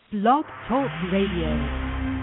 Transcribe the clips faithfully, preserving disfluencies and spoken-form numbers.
Blog Talk Radio.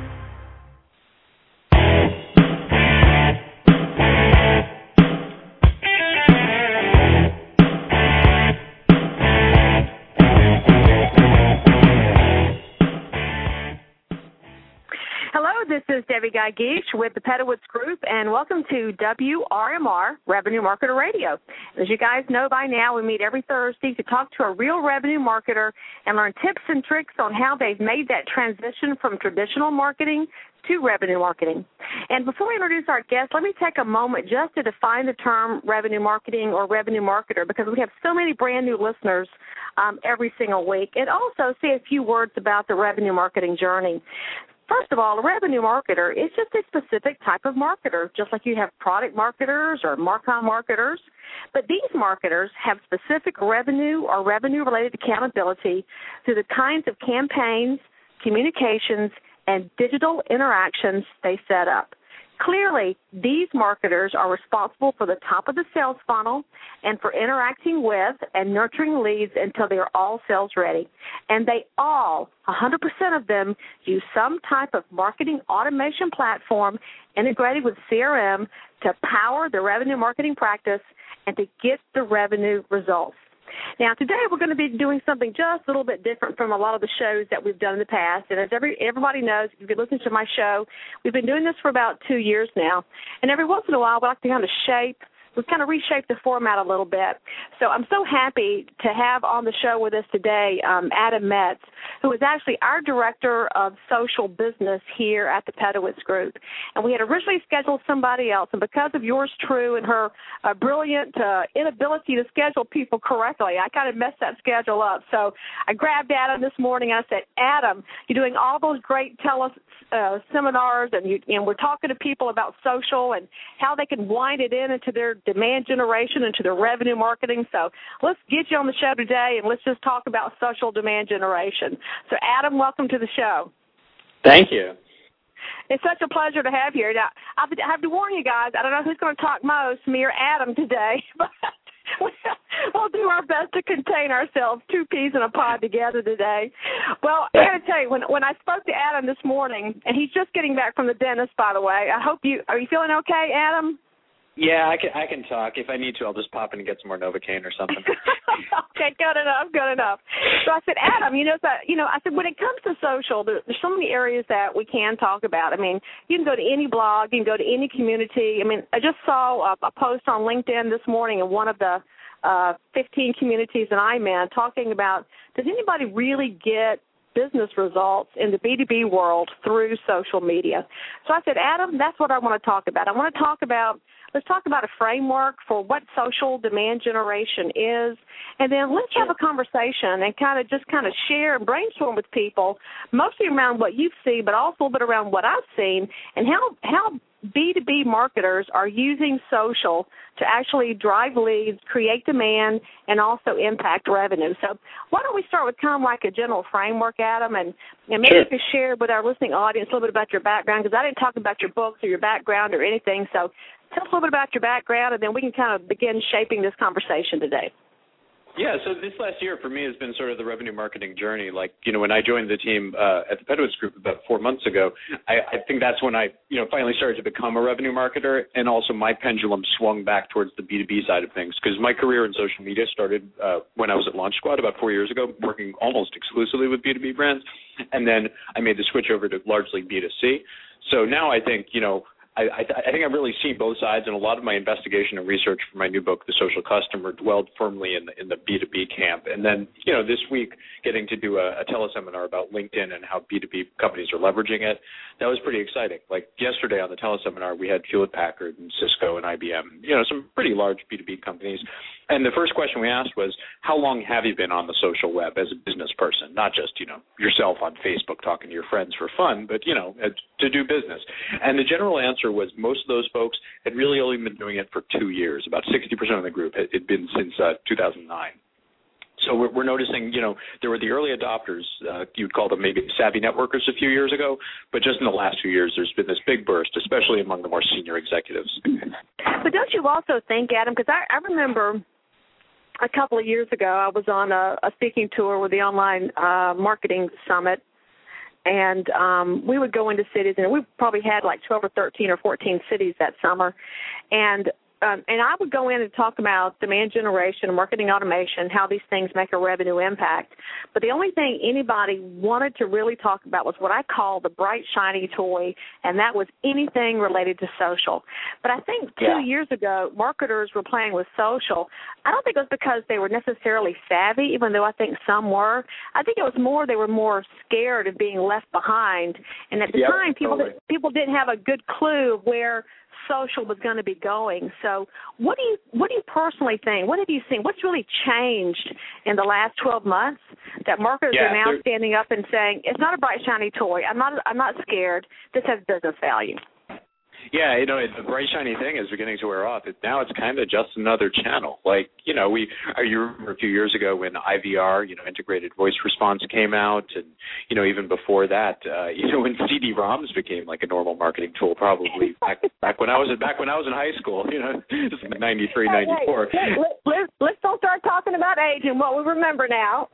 This is Debbie Guy-Geach with the Pedowitz Group, and welcome to W R M R, Revenue Marketer Radio. As you guys know by now, we meet every Thursday to talk to a real revenue marketer and learn tips and tricks on how they've made that transition from traditional marketing to revenue marketing. And before we introduce our guest, let me take a moment just to define the term revenue marketing or revenue marketer, because we have so many brand new listeners um, every single week, and also say a few words about the revenue marketing journey. First of all, a revenue marketer is just a specific type of marketer, just like you have product marketers or marcom marketers. But these marketers have specific revenue or revenue-related accountability through the kinds of campaigns, communications, and digital interactions they set up. Clearly, these marketers are responsible for the top of the sales funnel and for interacting with and nurturing leads until they are all sales ready. And they all, one hundred percent of them, use some type of marketing automation platform integrated with C R M to power the revenue marketing practice and to get the revenue results. Now, today we're going to be doing something just a little bit different from a lot of the shows that we've done in the past. And as every, everybody knows, if you've listened to my show, we've been doing this for about two years now. And every once in a while, we like to kind of shape, we've kind of reshaped the format a little bit. So I'm so happy to have on the show with us today um, Adam Metz, who is actually our Director of Social Business here at the Pedowitz Group. And we had originally scheduled somebody else, and because of yours true and her uh, brilliant uh, inability to schedule people correctly, I kind of messed that schedule up. So I grabbed Adam this morning and I said, Adam, you're doing all those great tele uh, seminars, and, you, and we're talking to people about social and how they can wind it in into their demand generation, into their revenue marketing. So let's get you on the show today, and let's just talk about social demand generation. So, Adam, welcome to the show. Thank you. It's such a pleasure to have you here. Now, I have to warn you guys, I don't know who's going to talk most, me or Adam today, but we'll do our best to contain ourselves, two peas in a pod together today. Well, I got to tell you, when when I spoke to Adam this morning, and he's just getting back from the dentist, by the way, I hope you, are you feeling okay, Adam? Yeah, I can I can talk. If I need to, I'll just pop in and get some more Novocaine or something. Okay, good enough, good enough. So I said, Adam, you know, so, you know, I said, when it comes to social, there, there's so many areas that we can talk about. I mean, you can go to any blog, you can go to any community. I mean, I just saw a, a post on LinkedIn this morning in one of the uh, fifteen communities that I'm in talking about, does anybody really get business results in the B two B world through social media? So I said, Adam, that's what I want to talk about. I want to talk about Let's talk about a framework for what social demand generation is, and then let's have a conversation and kind of just kind of share and brainstorm with people, mostly around what you've seen, but also a little bit around what I've seen, and how how B two B marketers are using social to actually drive leads, create demand, and also impact revenue. So why don't we start with kind of like a general framework, Adam, and, and maybe Sure. you could share with our listening audience a little bit about your background, because I didn't talk about your books or your background or anything. So tell us a little bit about your background, and then we can kind of begin shaping this conversation today. Yeah, so this last year for me has been sort of the revenue marketing journey. Like, you know, when I joined the team uh, at the Pedowitz Group about four months ago, I, I think that's when I, you know, finally started to become a revenue marketer, and also my pendulum swung back towards the B two B side of things, because my career in social media started uh, when I was at Launch Squad about four years ago, working almost exclusively with B two B brands, and then I made the switch over to largely B two C. So now I think, you know, I, I, I think I've really seen both sides, and a lot of my investigation and research for my new book, The Social Customer, dwelled firmly in the, in the B two B camp. And then, you know, this week getting to do a, a teleseminar about LinkedIn and how B two B companies are leveraging it, that was pretty exciting. Like yesterday on the teleseminar, we had Hewlett-Packard and Cisco and I B M, you know, some pretty large B two B companies. And the first question we asked was, how long have you been on the social web as a business person? Not just, you know, yourself on Facebook talking to your friends for fun, but, you know, to do business. And the general answer was most of those folks had really only been doing it for two years. About sixty percent of the group had, had been since uh, two thousand nine. So we're, we're noticing, you know, there were the early adopters, uh, you'd call them maybe savvy networkers a few years ago, but just in the last few years there's been this big burst, especially among the more senior executives. But don't you also think, Adam, because I, I remember a couple of years ago I was on a, a speaking tour with the Online uh, Marketing Summit and um, we would go into cities, and we probably had like twelve or thirteen or fourteen cities that summer, and Um, and I would go in and talk about demand generation, marketing automation, how these things make a revenue impact. But the only thing anybody wanted to really talk about was what I call the bright, shiny toy, and that was anything related to social. But I think two yeah. years ago, marketers were playing with social. I don't think it was because they were necessarily savvy, even though I think some were. I think it was more they were more scared of being left behind. And at the yep, time, people totally. people didn't have a good clue of where social was going to be going. So what do you what do you personally think? What have you seen? What's really changed in the last twelve months that marketers yeah, are now standing up and saying, it's not a bright, shiny toy. I'm not I'm not scared. This has business value. Yeah, you know, the bright, shiny thing is beginning to wear off. It, now it's kind of just another channel. Like, you know, we, you remember a few years ago when I V R, you know, integrated voice response came out, and, you know, even before that, uh, you know, when C D ROMs became like a normal marketing tool, probably back back when I was back when I was in high school, you know, this is ninety-three, ninety-four. Hey, hey, let, let, let's don't start talking about age and what we remember now.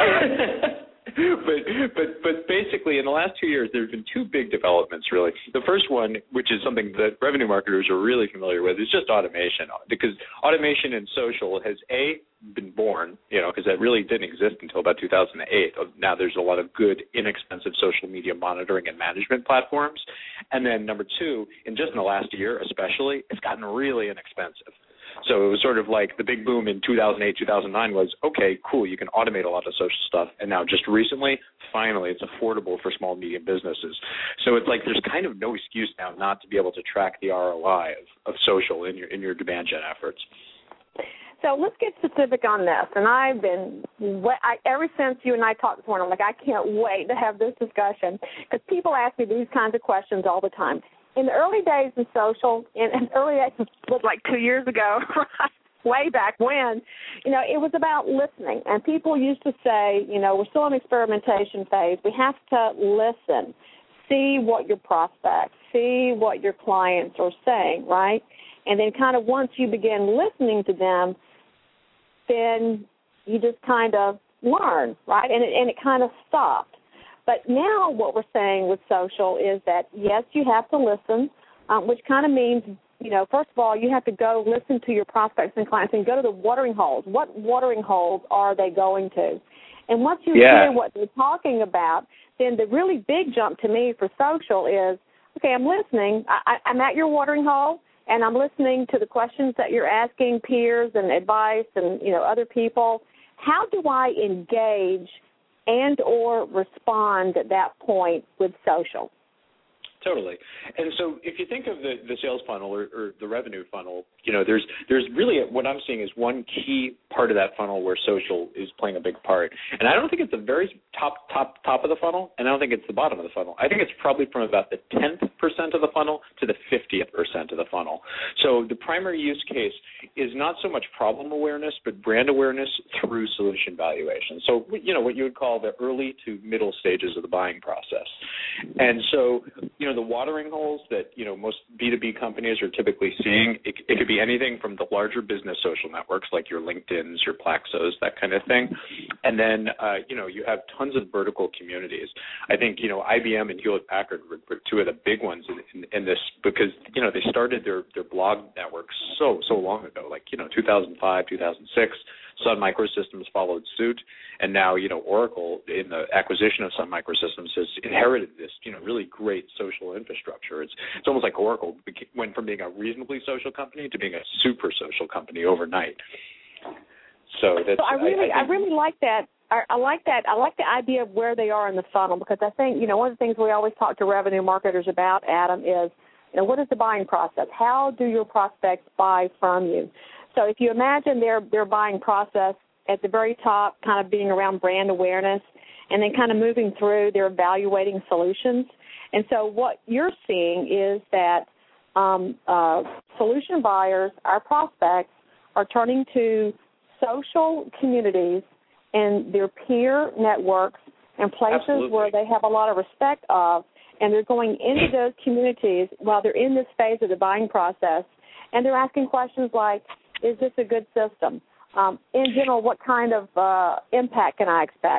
But but but basically, in the last two years, there have been two big developments, really. The first one, which is something that revenue marketers are really familiar with, is just automation. Because automation in social has, A, been born, you know, because that really didn't exist until about two thousand eight. Now there's a lot of good, inexpensive social media monitoring and management platforms. And then number two, in just in the last year especially, it's gotten really inexpensive. So it was sort of like the big boom in two thousand eight, two thousand nine was, okay, cool, you can automate a lot of social stuff. And now just recently, finally, it's affordable for small, medium businesses. So it's like there's kind of no excuse now not to be able to track the R O I of, of social in your in your demand gen efforts. So let's get specific on this. And I've been, I, ever since you and I talked this morning, I'm like, I can't wait to have this discussion because people ask me these kinds of questions all the time. In the early days of social, in, in early days was like two years ago, right? Way back when, you know, it was about listening. And people used to say, you know, we're still in experimentation phase. We have to listen, see what your prospects, see what your clients are saying, right? And then kind of once you begin listening to them, then you just kind of learn, right? And it, and it kind of stopped. But now what we're saying with social is that, yes, you have to listen, um, which kind of means, you know, first of all, you have to go listen to your prospects and clients and go to the watering holes. What watering holes are they going to? And once you yeah. hear what they're talking about, then the really big jump to me for social is, okay, I'm listening. I, I'm at your watering hole, and I'm listening to the questions that you're asking peers and advice and, you know, other people. How do I engage and or respond at that point with social? Totally. And so if you think of the, the sales funnel or, or the revenue funnel, you know, there's there's really, a, what I'm seeing is one key part of that funnel where social is playing a big part. And I don't think it's the very top, top, top of the funnel, and I don't think it's the bottom of the funnel. I think it's probably from about the tenth percent of the funnel to the fiftieth percent of the funnel. So the primary use case is not so much problem awareness, but brand awareness through solution valuation. So, you know, what you would call the early to middle stages of the buying process. And so, you know, the watering holes that, you know, most B two B companies are typically seeing, it, it could be anything from the larger business social networks like your LinkedIns, your Plaxos, that kind of thing. And then, uh, you know, you have tons of vertical communities. I think, you know, I B M and Hewlett-Packard were, were two of the big ones in, in, in this because, you know, they started their, their blog networks so, so long ago, like, you know, two thousand five, two thousand six. Sun Microsystems followed suit, and now, you know, Oracle, in the acquisition of Sun Microsystems, has inherited this, you know, really great social infrastructure. It's it's almost like Oracle went from being a reasonably social company to being a super social company overnight. So that's. So I really, I, I, I really like that. I, I like that. I like the idea of where they are in the funnel because I think, you know, one of the things we always talk to revenue marketers about, Adam, is, you know, what is the buying process? How do your prospects buy from you? So if you imagine their their buying process at the very top, kind of being around brand awareness, and then kind of moving through, they're evaluating solutions. And so what you're seeing is that um, uh, solution buyers, our prospects, are turning to social communities and their peer networks and places Absolutely. where they have a lot of respect of, and they're going into those communities while they're in this phase of the buying process, and they're asking questions like, is this a good system? Um, in general, what kind of uh, impact can I expect?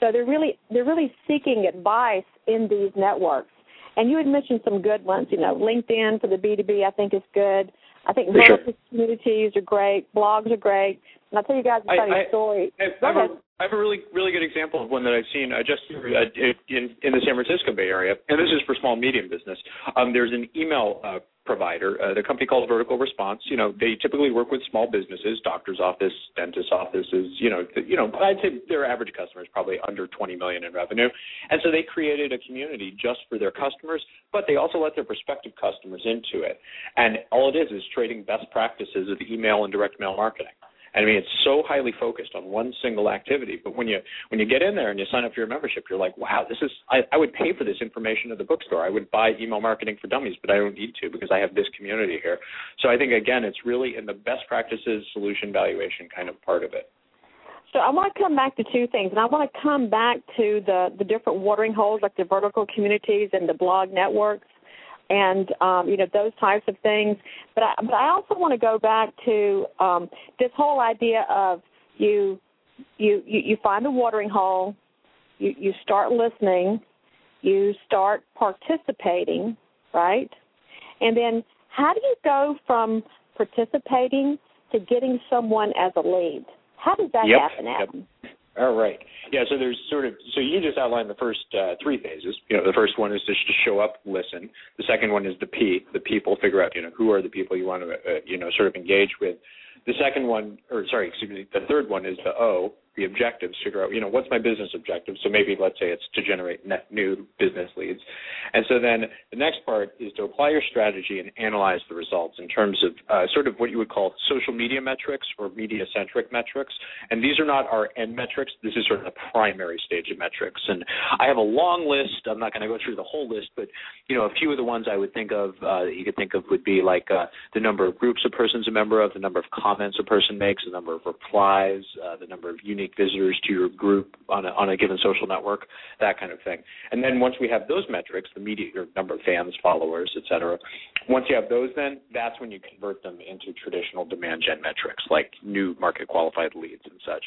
So they're really they're really seeking advice in these networks. And you had mentioned some good ones. You know, LinkedIn for the B two B I think is good. I think vertical sure. communities are great. Blogs are great. And I'll tell you guys a funny I, I, story. I, I, have a, I have a really really good example of one that I've seen uh, just uh, in, in the San Francisco Bay Area, and this is for small and medium business. Um, there's an email uh, provider, uh, the company called Vertical Response. You know, they typically work with small businesses, doctor's office, dentist offices. You know, th- you know, I'd say their average customer is probably under twenty million in revenue, and so they created a community just for their customers, but they also let their prospective customers into it. And all it is is trading best practices of email and direct mail marketing. And I mean, it's so highly focused on one single activity. But when you when you get in there and you sign up for your membership, you're like, wow, this is I, I would pay for this information at the bookstore. I would buy Email Marketing for Dummies, but I don't need to because I have this community here. So I think, again, it's really in the best practices solution valuation kind of part of it. So I want to come back to two things, and I want to come back to the, the different watering holes like the vertical communities and the blog networks. And, um, you know, those types of things. But I, but I also want to go back to um, this whole idea of you, you you you find the watering hole, you, you start listening, you start participating, right? And then how do you go from participating to getting someone as a lead? How does that yep. happen, Adam? Yep. All right. Yeah, so there's sort of, so you just outlined the first uh, three phases. You know, the first one is just to show up, listen. The second one is the P, the people, figure out, you know, who are the people you want to, uh, you know, sort of engage with. The second one, or sorry, excuse me, the third one is the O, the objectives, figure out, you know, what's my business objective? So maybe let's say it's to generate net new business leads. And so then the next part is to apply your strategy and analyze the results in terms of uh, sort of what you would call social media metrics or media-centric metrics. And these are not our end metrics. This is sort of the primary stage of metrics. And I have a long list. I'm not going to go through the whole list, but, you know, a few of the ones I would think of uh, that you could think of would be like uh, the number of groups a person's a member of, the number of comments a person makes, the number of replies, uh, the number of unique visitors to your group on a, on a given social network, that kind of thing. And then once we have those metrics, the media, your number of fans, followers, et cetera, once you have those, then that's when you convert them into traditional demand gen metrics like new market qualified leads and such.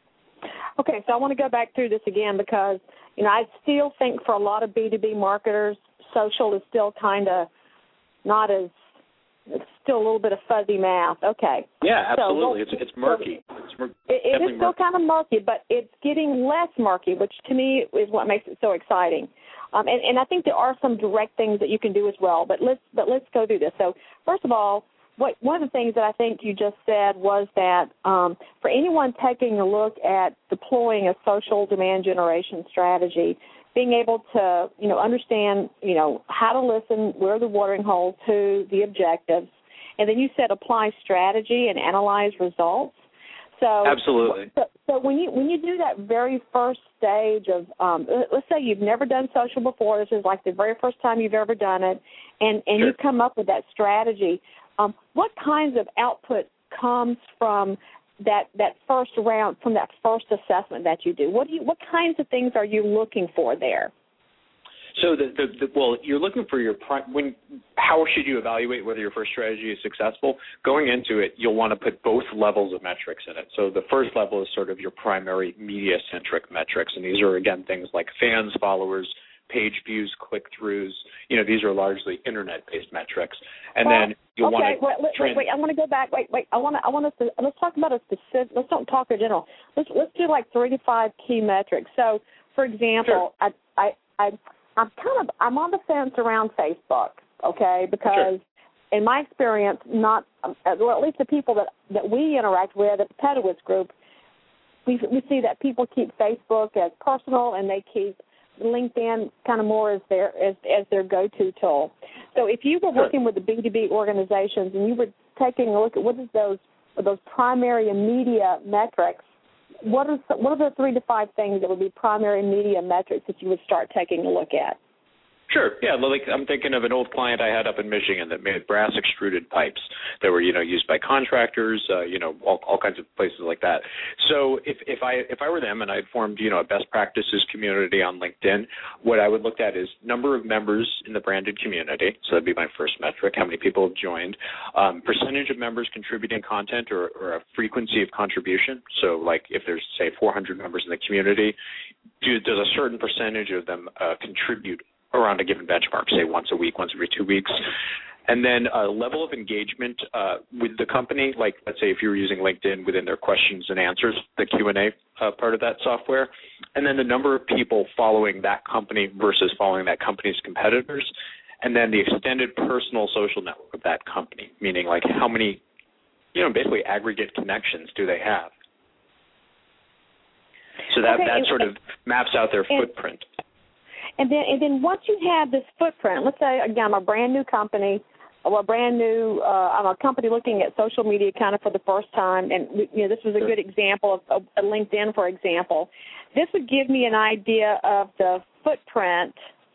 Okay, so I want to go back through this again because, you know, I still think for a lot of B two B marketers, social is still kind of not as, it's still a little bit of fuzzy math. Okay. Yeah, absolutely. So, it's it's murky. It's mur- it, it is still murky. kind of murky, but it's getting less murky, which to me is what makes it so exciting. Um, and, and I think there are some direct things that you can do as well. But let's but let's go through this. So first of all, what one of the things that I think you just said was that um, for anyone taking a look at deploying a social demand generation strategy, being able to, you know, understand, you know, how to listen, where the watering holes, who, the objectives, and then you said apply strategy and analyze results. So absolutely. So, so when you when you do that very first stage of, um, let's say you've never done social before, this is like the very first time you've ever done it, and, and sure. you come up with that strategy, um, what kinds of output comes from that that first round, from that first assessment that you do? What do you what kinds of things are you looking for there? So, the, the, the, well, you're looking for your prime, when. How should you evaluate whether your first strategy is successful? Going into it, you'll want to put both levels of metrics in it. So the first level is sort of your primary media-centric metrics, and these are, again, things like fans, followers, page views, click-throughs. You know, these are largely internet-based metrics. And well, then you'll okay, want to wait, wait, wait, I want to go back. Wait, wait. I want to. I want us to. Let's talk about a specific. Let's don't talk in general. Let's let's do like three to five key metrics. So, for example, sure. I I I I'm kind of I'm on the fence around Facebook. Okay, because sure. in my experience, not well, at least the people that that we interact with at the Pedowitz Group, we we see that people keep Facebook as personal and they keep LinkedIn kind of more as their as, as their go-to tool. So if you were working with the B two B organizations and you were taking a look at what is those those primary media metrics, what is what are the three to five things that would be primary media metrics that you would start taking a look at? Sure. Yeah, like I'm thinking of an old client I had up in Michigan that made brass extruded pipes that were, you know, used by contractors, uh, you know, all, all kinds of places like that. So if, if I if I were them and I'd formed, you know, a best practices community on LinkedIn, what I would look at is number of members in the branded community. So that'd be my first metric, how many people have joined, um, percentage of members contributing content or, or a frequency of contribution. So like if there's, say, four hundred members in the community, do, does a certain percentage of them uh, contribute around a given benchmark, say once a week, once every two weeks. And then a level of engagement uh, with the company, like let's say if you were using LinkedIn within their questions and answers, the Q and A uh, part of that software. And then the number of people following that company versus following that company's competitors. And then the extended personal social network of that company, meaning like how many, you know, basically aggregate connections do they have. So that, okay, that and, sort of maps out their and, footprint. And then, and then once you have this footprint, let's say, again, I'm a brand new company, well, a brand new, uh, I'm a company looking at social media kind of for the first time, and, you know, this was a good example of, of LinkedIn, for example. This would give me an idea of the footprint,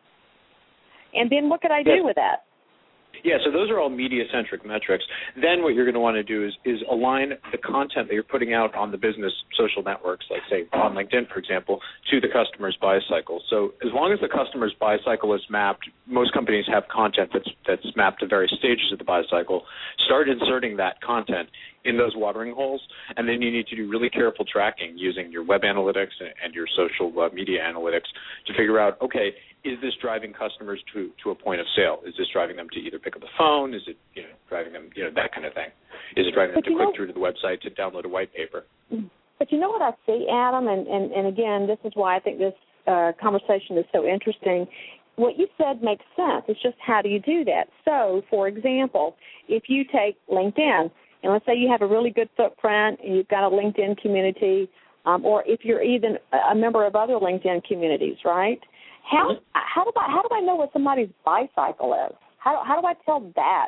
and then what could I do yes. with that? Yeah, so those are all media-centric metrics. Then what you're going to want to do is, is align the content that you're putting out on the business social networks, like, say, on LinkedIn, for example, to the customer's buy cycle. So as long as the customer's buy cycle is mapped, most companies have content that's, that's mapped to various stages of the buy cycle. Start inserting that content in those watering holes, and then you need to do really careful tracking using your web analytics and your social uh, media analytics to figure out, okay, is this driving customers to, to a point of sale? Is this driving them to either pick up the phone? Is it, you know, driving them, you know, that kind of thing? Is it driving them but to click know, through to the website to download a white paper? But you know what I see, Adam, and, and, and again, this is why I think this uh, conversation is so interesting. What you said makes sense. It's just how do you do that? So, for example, if you take LinkedIn, and let's say you have a really good footprint and you've got a LinkedIn community, um, or if you're even a member of other LinkedIn communities, right? How how do I how do I know what somebody's buy cycle is? How how do I tell that?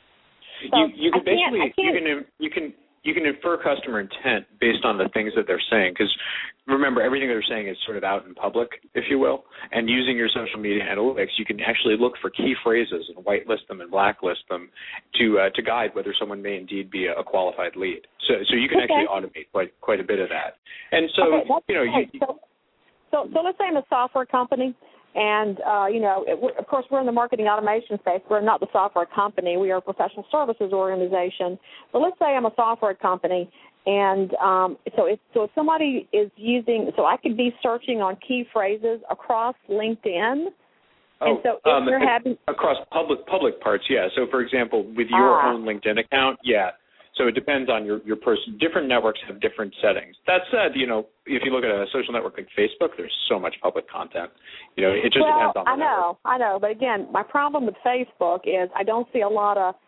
So you you can I basically can't, I you can't, can you can you can infer customer intent based on the things that they're saying, because remember, everything they're saying is sort of out in public, if you will, and using your social media analytics, you can actually look for key phrases and whitelist them and blacklist them to uh, to guide whether someone may indeed be a, a qualified lead. So so you can okay. actually automate quite quite a bit of that. And so okay, you know right. you. So, so so let's say I'm a software company. And, uh, you know, it, of course, we're in the marketing automation space. We're not the software company. We are a professional services organization. But let's say I'm a software company, and um, so if so if somebody is using, so I could be searching on key phrases across LinkedIn. Oh, and so if um, you're having across public public parts, yeah. So, for example, with your ah. own LinkedIn account, yeah. So it depends on your, your person. Different networks have different settings. That said, you know, if you look at a social network like Facebook, there's so much public content. You know, it just well, depends on the I know, network. I know. But again, my problem with Facebook is I don't see a lot of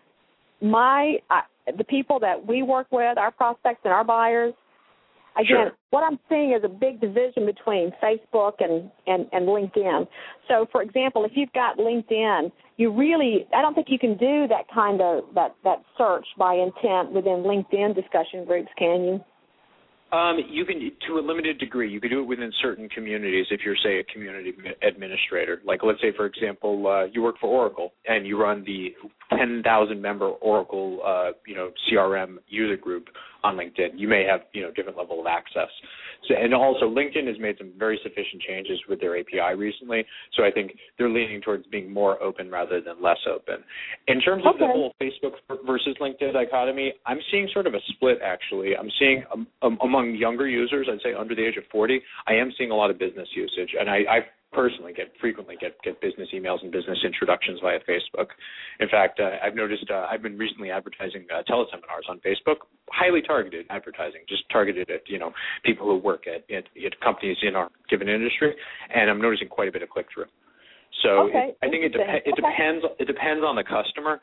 my uh, the people that we work with, our prospects and our buyers. Again, Sure. what I'm seeing is a big division between Facebook and, and, and LinkedIn. So, for example, if you've got LinkedIn, you really, I don't think you can do that kind of, that, that search by intent within LinkedIn discussion groups, can you? Um, you can, to a limited degree, you can do it within certain communities if you're, say, a community administrator. Like, let's say, for example, uh, you work for Oracle and you run the ten thousand member Oracle, uh, you know, C R M user group on LinkedIn. You may have, you know, different level of access. So, and also, LinkedIn has made some very sufficient changes with their A P I recently. So I think they're leaning towards being more open rather than less open. In terms of okay. the whole Facebook versus LinkedIn dichotomy, I'm seeing sort of a split, actually. I'm seeing um, um, among younger users, I'd say under the age of forty, I am seeing a lot of business usage, and I, I personally get frequently get, get business emails and business introductions via Facebook. In fact, uh, I've noticed uh, I've been recently advertising uh, teleseminars on Facebook, highly targeted advertising, just targeted at, you know, people who work at, at, at companies in our given industry, and I'm noticing quite a bit of click-through. So okay. it, I think it, de- it okay. depends. It depends on the customer.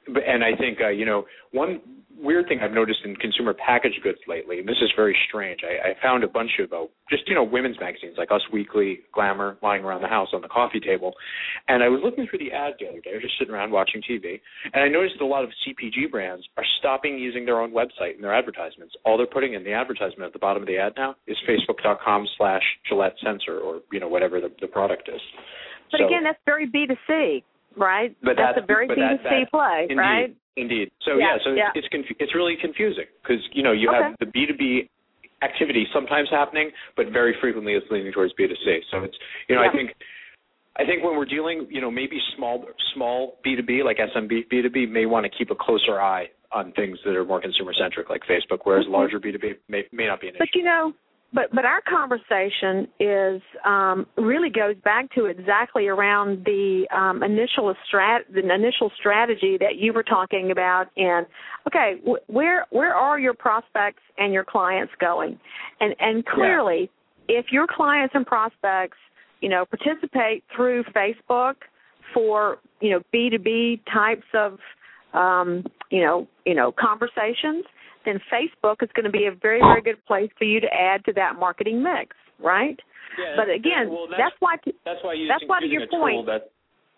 but, and I think, uh, you know, one weird thing I've noticed in consumer packaged goods lately, and this is very strange, I, I found a bunch of uh, just, you know, women's magazines like Us Weekly, Glamour, lying around the house on the coffee table. And I was looking through the ad the other day. I was just sitting around watching T V, and I noticed that a lot of C P G brands are stopping using their own website in their advertisements. All they're putting in the advertisement at the bottom of the ad now is facebook.com slash Gillette Sensor or, you know, whatever the, the product is. But so, again, that's very B two C, right? But that's, that's a very but B two C that, that, play, indeed, right? Indeed. So, yeah, yeah, so yeah. it's it's, confu- it's really confusing because, you know, you okay. have the B two B activity sometimes happening, but very frequently it's leaning towards B two C. So it's, you know, yeah. I think I think when we're dealing, you know, maybe small small B two B, like S M B B two B, may want to keep a closer eye on things that are more consumer-centric, like Facebook, whereas mm-hmm. larger B two B may, may not be an issue. But, you know, But but our conversation is um, really goes back to exactly around the um, initial strat the initial strategy that you were talking about. And okay, wh- where where are your prospects and your clients going? And and clearly, yeah. if your clients and prospects, you know, participate through Facebook for you know B two B types of um, you know you know conversations, then Facebook is going to be a very, very good place for you to add to that marketing mix, right? Yeah, but again, well, that's, that's why. That's why using, that's why to using your a point. tool that.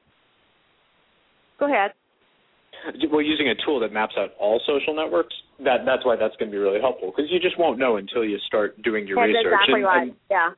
Go ahead. Well, using a tool that maps out all social networks, that that's why that's going to be really helpful because you just won't know until you start doing your That's research. exactly and, right. and, yeah.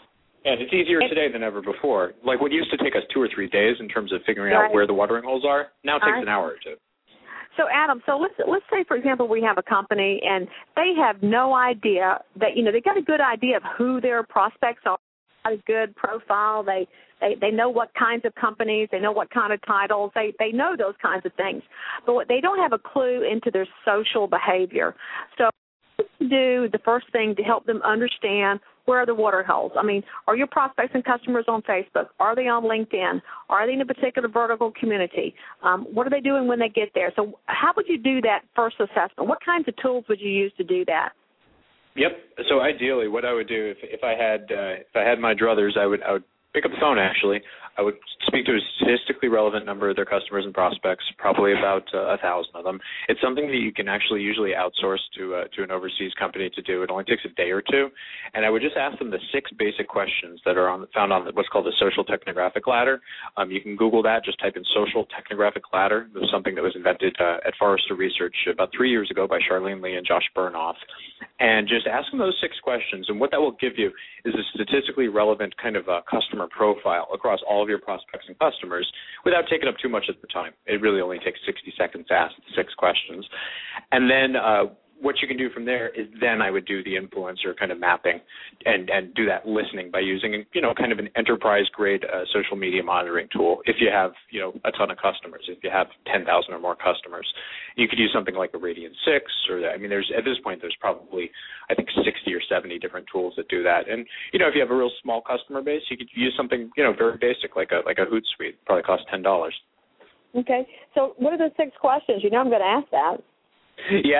And it's easier and, today than ever before. Like what used to take us two or three days in terms of figuring right. out where the watering holes are, now it takes right. an hour or two. So, Adam, so let's let's say, for example, we have a company and they have no idea that, you know, they got a good idea of who their prospects are, got a good profile. They, they they know what kinds of companies, they know what kind of titles, they, they know those kinds of things. But what, they don't have a clue into their social behavior. So what do you do the first thing to help them understand where are the water holes? I mean, are your prospects and customers on Facebook? Are they on LinkedIn? Are they in a particular vertical community? Um, what are they doing when they get there? So how would you do that first assessment? What kinds of tools would you use to do that? Yep. So ideally, what I would do if if I had uh, if I had my druthers, I would I would pick up the phone. Actually, I would speak to a statistically relevant number of their customers and prospects, probably about uh, a thousand of them. It's something that you can actually usually outsource to uh, to an overseas company to do. It only takes a day or two, and I would just ask them the six basic questions that are on found on what's called the Social Technographic Ladder. Um, you can Google that. Just type in Social Technographic Ladder. It was something that was invented uh, at Forrester Research about three years ago by Charlene Lee and Josh Burnoff. And just ask them those six questions, and what that will give you is a statistically relevant kind of uh, customer profile across all of your prospects and customers without taking up too much of the time. It really only takes sixty seconds to ask the six questions. And then uh, what you can do from there is then I would do the influencer kind of mapping and, and do that listening by using, you know, kind of an enterprise-grade uh, social media monitoring tool. If you have, you know, a ton of customers, if you have ten thousand or more customers, you could use something like a Radian six or, I mean, there's at this point there's probably, I think, sixty or seventy different tools that do that. And, you know, if you have a real small customer base, you could use something, you know, very basic like a like a Hootsuite. Probably costs ten dollars. Okay. So what are the six questions? You know I'm going to ask that. Yeah.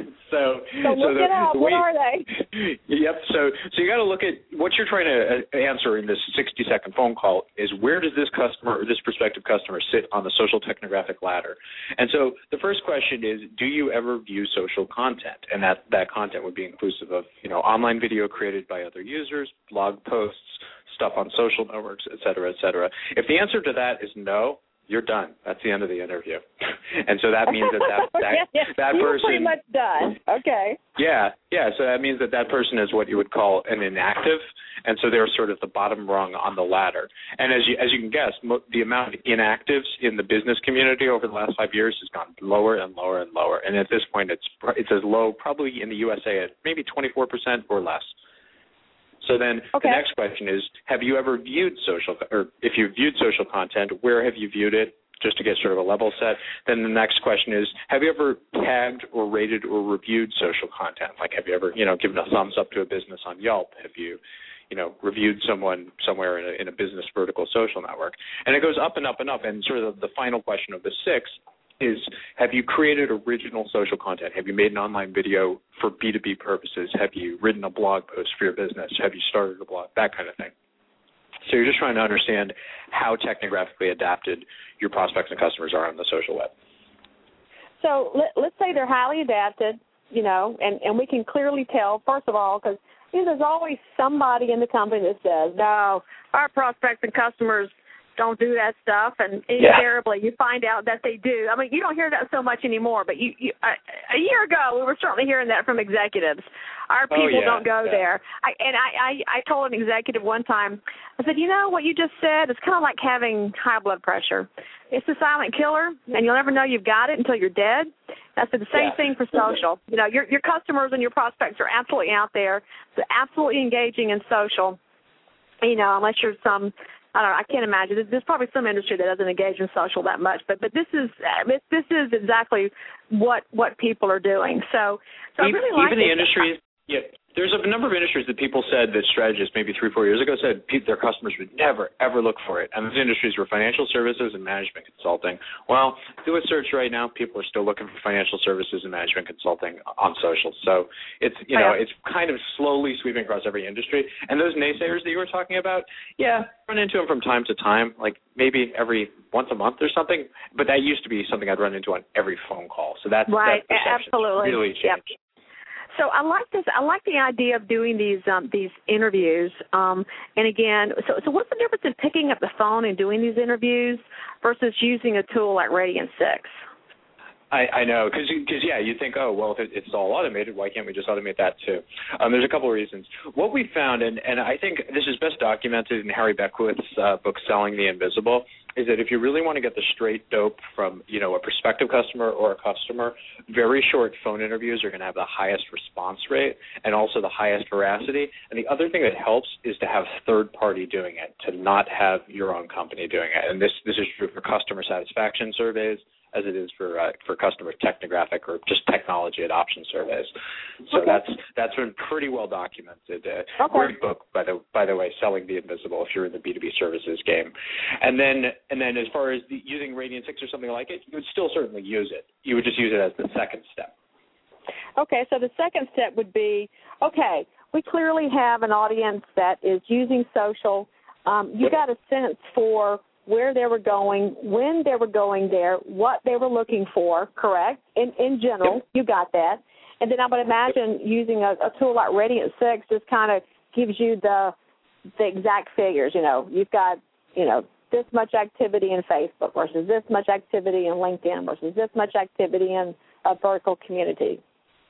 so, so look so the, it up. the What way, are they? Yep. So, so you got to look at what you're trying to answer in this sixty second phone call is where does this customer or this prospective customer sit on the social technographic ladder? And so the first question is, do you ever view social content? And that, that content would be inclusive of, you know, online video created by other users, blog posts, stuff on social networks, et cetera, et cetera. If the answer to that is no, you're done. That's the end of the interview. And so that means that that, that, yeah, yeah. that You're person... pretty much done. Okay. Yeah, yeah. So that means that that person is what you would call an inactive, and so they're sort of the bottom rung on the ladder. And as you as you can guess, mo- the amount of inactives in the business community over the last five years has gone lower and lower and lower. And at this point, it's it's as low probably in the U S A at maybe twenty-four percent or less. So then okay. the next question is, have you ever viewed social, or if you've viewed social content, where have you viewed it, just to get sort of a level set? Then the next question is, have you ever tagged or rated or reviewed social content? Like, have you ever, you know, given a thumbs up to a business on Yelp? Have you, you know, reviewed someone somewhere in a, in a business vertical social network? And it goes up and up and up. And sort of the final question of the six is, have you created original social content? Have you made an online video for B two B purposes? Have you written a blog post for your business? Have you started a blog? That kind of thing. So you're just trying to understand how technographically adapted your prospects and customers are on the social web. So let, let's say they're highly adapted, you know, and, and we can clearly tell, first of all, because you know, there's always somebody in the company that says, no, our prospects and customers don't do that stuff, and invariably yeah. you find out that they do. I mean, you don't hear that so much anymore, but you, you uh, a year ago we were certainly hearing that from executives. Our people oh, yeah, don't go yeah. there. I, and I, I, I told an executive one time, I said, you know, what you just said is kind of like having high blood pressure. It's a silent killer, and you'll never know you've got it until you're dead. That's the same yeah. thing for social. You know, your your customers and your prospects are absolutely out there. They're absolutely engaging in social. You know, unless you're some, I don't know, I can't imagine. There's, there's probably some industry that doesn't engage in social that much, but but this is this is exactly what what people are doing. So, so even, I really like even the this. industries. Yeah, there's a number of industries that people said that strategists maybe three, four years ago said pe- their customers would never, ever look for it. And those industries were financial services and management consulting. Well, do a search right now. People are still looking for financial services and management consulting on social. So it's, you know, oh, yeah. it's kind of slowly sweeping across every industry. And those naysayers that you were talking about, yeah, run into them from time to time, like maybe every once a month or something. But that used to be something I'd run into on every phone call. So that's, right. that perception Absolutely. really changed. Yep. So I like this. I like the idea of doing these um, these interviews. Um, and again, so so what's the difference in picking up the phone and doing these interviews versus using a tool like Radian six? I, I know, because, yeah, you think, oh, well, if it, it's all automated, why can't we just automate that too? Um, there's a couple of reasons. What we found, and, and I think this is best documented in Harry Beckwith's uh, book, Selling the Invisible, is that if you really want to get the straight dope from, you know, a prospective customer or a customer, very short phone interviews are going to have the highest response rate and also the highest veracity. And the other thing that helps is to have third party doing it, to not have your own company doing it. And this, this is true for customer satisfaction surveys, as it is for uh, for customer technographic or just technology adoption surveys. So okay. that's that's been pretty well documented. Uh, okay. Great book, by the by the way, Selling the Invisible, if you're in the B two B services game. And then and then as far as the, using Radian six or something like it, you would still certainly use it. You would just use it as the second step. Okay, so the second step would be, okay, we clearly have an audience that is using social. Um, you got a sense for where they were going, when they were going there, what they were looking for, correct? In in general, yep. You got that. And then I would imagine using a, a tool like Radian six just kind of gives you the the exact figures. You know, you've got, you know, this much activity in Facebook versus this much activity in LinkedIn versus this much activity in a vertical community.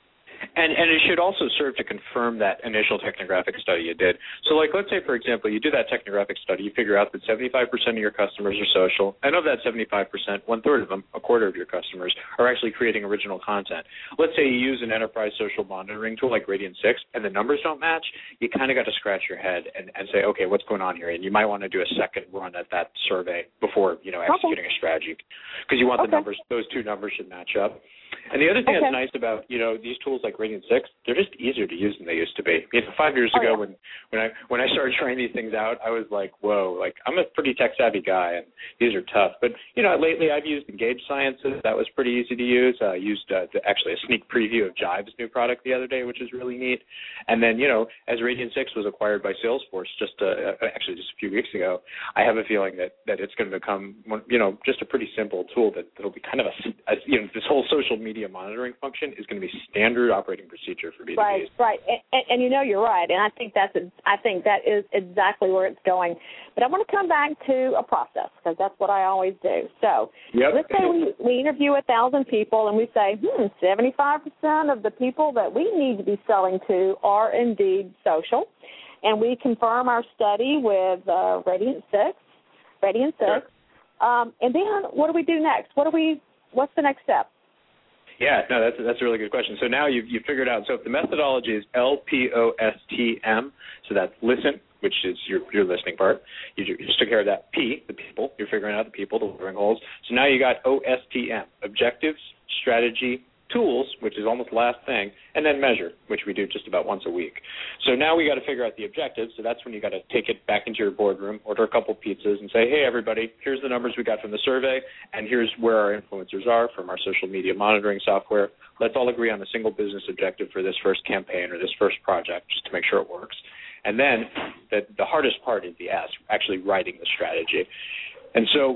And, and it should also serve to confirm that initial technographic study you did. So, like, let's say, for example, you do that technographic study, you figure out that seventy-five percent of your customers are social, and of that seventy-five percent, one-third of them, a quarter of your customers, are actually creating original content. Let's say you use an enterprise social monitoring tool like Radian six, and the numbers don't match, you kind of got to scratch your head and, and say, okay, what's going on here? And you might want to do a second run at that survey before, you know, executing okay. a strategy, because you want okay. the numbers, those two numbers should match up. And the other thing okay. that's nice about, you know, these tools like Radian six, they're just easier to use than they used to be. You know, five years oh, ago yeah. when, when I when I started trying these things out, I was like, whoa, like I'm a pretty tech-savvy guy, and these are tough. But, you know, lately I've used Engage Sciences. That was pretty easy to use. I used uh, the, actually a sneak preview of Jive's new product the other day, which is really neat. And then, you know, as Radian six was acquired by Salesforce just uh, actually just a few weeks ago, I have a feeling that, that it's going to become, you know, just a pretty simple tool that will be kind of a, a, you know, this whole social media monitoring function is going to be standard operating procedure for B two B. Right, right, and, and, and you know you're right, and I think that's I think that is exactly where it's going. But I want to come back to a process because that's what I always do. So yep. let's say we, we interview a thousand people and we say, hmm, seventy-five percent of the people that we need to be selling to are indeed social, and we confirm our study with uh, Radian six, Radian six, sure. um, and then what do we do next? What do we? What's the next step? Yeah, no, that's that's a really good question. So now you've, you've figured out, so if the methodology is L P O S T M, so that's listen, which is your your listening part. You, you just took care of that P, the people. You're figuring out the people, the watering holes. So now you got O S T M, objectives, strategy, tools, which is almost the last thing, and then measure, which we do just about once a week. So now we got to figure out the objectives. So that's when you got to take it back into your boardroom, order a couple pizzas, and say, hey, everybody, here's the numbers we got from the survey, and here's where our influencers are from our social media monitoring software. Let's all agree on a single business objective for this first campaign or this first project just to make sure it works. And then the, the hardest part is the S, actually writing the strategy. And so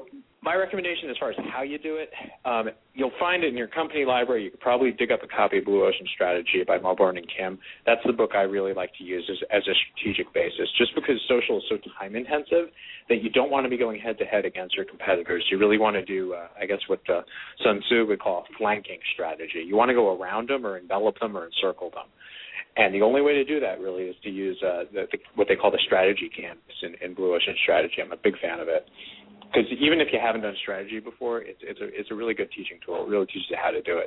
my recommendation as far as how you do it, um, you'll find it in your company library. You could probably dig up a copy of Blue Ocean Strategy by Mulbarn and Kim. That's the book I really like to use as, as a strategic basis, just because social is so time-intensive that you don't want to be going head-to-head against your competitors. You really want to do, uh, I guess, what uh, Sun Tzu would call a flanking strategy. You want to go around them or envelop them or encircle them. And the only way to do that really is to use uh, the, the, what they call the strategy canvas in, in Blue Ocean Strategy. I'm a big fan of it. Because even if you haven't done strategy before, it's, it's, a, it's a really good teaching tool. It really teaches you how to do it.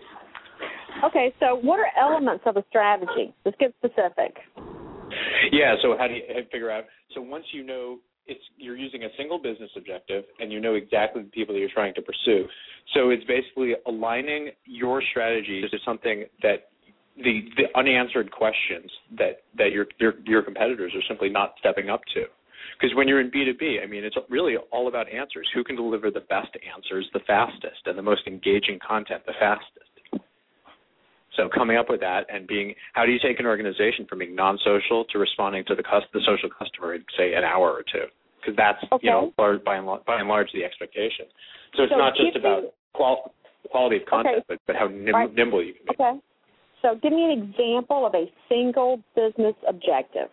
Okay, so what are elements of a strategy? Let's get specific. Yeah, so how do you figure out? So once you know it's you're using a single business objective and you know exactly the people that you're trying to pursue. So it's basically aligning your strategy to something that the, the unanswered questions that, that your, your your competitors are simply not stepping up to. Because when you're in B two B, I mean, it's really all about answers. Who can deliver the best answers the fastest and the most engaging content the fastest? So coming up with that and being, how do you take an organization from being non-social to responding to the cus- the social customer in, say, an hour or two? Because that's, okay. you know, by and, by and large the expectation. So it's so not just about me, qual- quality of content, okay. but, but how nim- right. nimble you can be. Okay. So give me an example of a single business objective.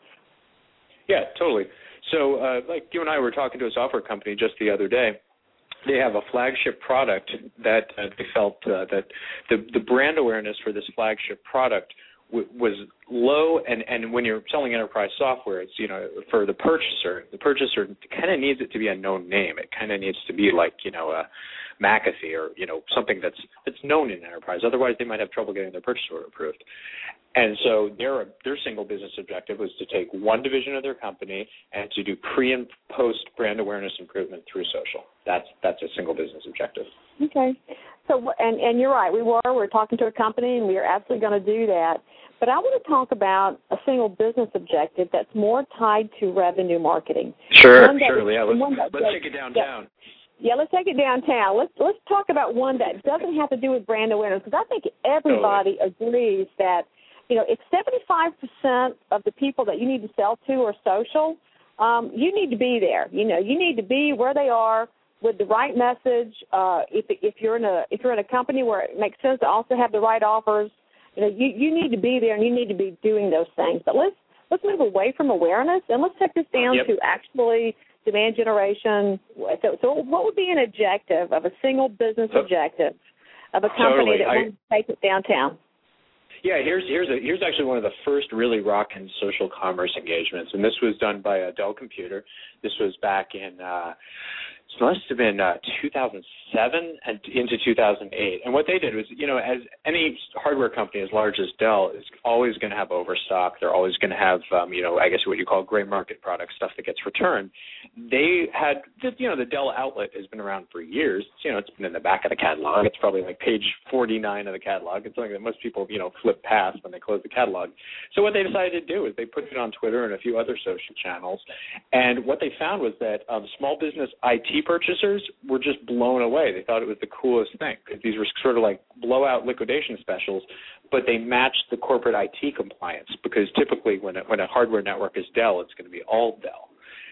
Yeah, totally. So, uh, like you and I were talking to a software company just the other day. They have a flagship product that uh, they felt uh, that the, the brand awareness for this flagship product w- was low, and, and when you're selling enterprise software, it's, you know, for the purchaser, the purchaser kind of needs it to be a known name. It kind of needs to be like, you know, a McAfee or, you know, something that's that's known in enterprise. Otherwise, they might have trouble getting their purchase order approved. And so their their single business objective was to take one division of their company and to do pre and post brand awareness improvement through social. That's that's a single business objective. Okay. So and and you're right. We were we were talking to a company, and we are absolutely going to do that. But I want to talk about a single business objective that's more tied to revenue marketing. Sure, that, sure. Yeah, let's, that, let's that, take it downtown. Yeah, let's take it downtown. Let's let's talk about one that doesn't have to do with brand awareness, because I think everybody totally. agrees that, you know, if seventy-five percent of the people that you need to sell to are social, um, you need to be there. You know, you need to be where they are with the right message. Uh, if if you're in a if you're in a company where it makes sense to also have the right offers, you know, you, you need to be there and you need to be doing those things. But let's let's move away from awareness and let's take this down yep. to actually demand generation. So, so what would be an objective of a single business objective of a company totally. that I, wants to take it downtown? Yeah, here's here's a, here's actually one of the first really rockin' social commerce engagements, and this was done by a Dell Computer. This was back in uh, it must have been uh, two thousand seven and into two thousand eight. And what they did was, you know, as any hardware company as large as Dell is always going to have overstock. They're always going to have, um, you know, I guess what you call gray market products, stuff that gets returned. They had, you know, the Dell outlet has been around for years. It's, you know, it's been in the back of the catalog. It's probably like page forty-nine of the catalog. It's something that most people, you know, flip past when they close the catalog. So what they decided to do is they put it on Twitter and a few other social channels. And what they found was that um, small business I T purchasers were just blown away. They thought it was the coolest thing because these were sort of like blowout liquidation specials, but they matched the corporate I T compliance because typically when a, when a hardware network is Dell, it's going to be all Dell.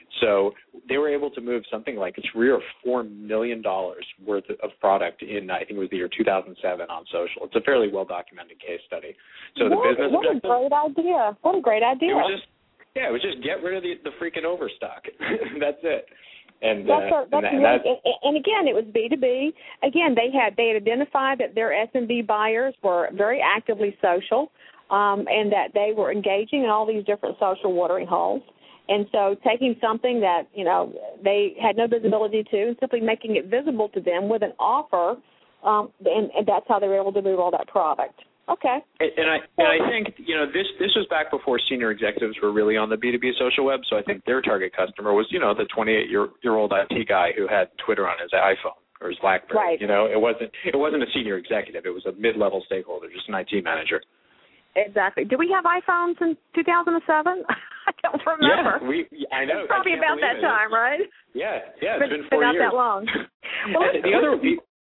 So they were able to move something like three or four million dollars worth of product in, I think it was the year two thousand seven on social. It's a fairly well documented case study. So what, the business what objective. What a great idea! What a great idea! It was just, yeah, it was just get rid of the, the freaking overstock. That's it. And, that's uh, a, that's and, really, that's, and again, it was B two B. Again, they had they had identified that their S M B buyers were very actively social, um, and that they were engaging in all these different social watering holes. And so taking something that, you know, they had no visibility to and simply making it visible to them with an offer, um, and, and that's how they were able to move all that product. Okay. And, and I and I think, you know, this this was back before senior executives were really on the B two B social web, so I think their target customer was, you know, the twenty-eight-year-old I T guy who had Twitter on his iPhone or his BlackBerry. Right. You know, it wasn't it wasn't a senior executive. It was a mid-level stakeholder, just an I T manager. Exactly. Did we have iPhones in two thousand seven? I don't remember. Yeah, we. I know. It's probably I about that it. time, right? Yeah, yeah. It's but, been four but not years. that long. Well, the other, the,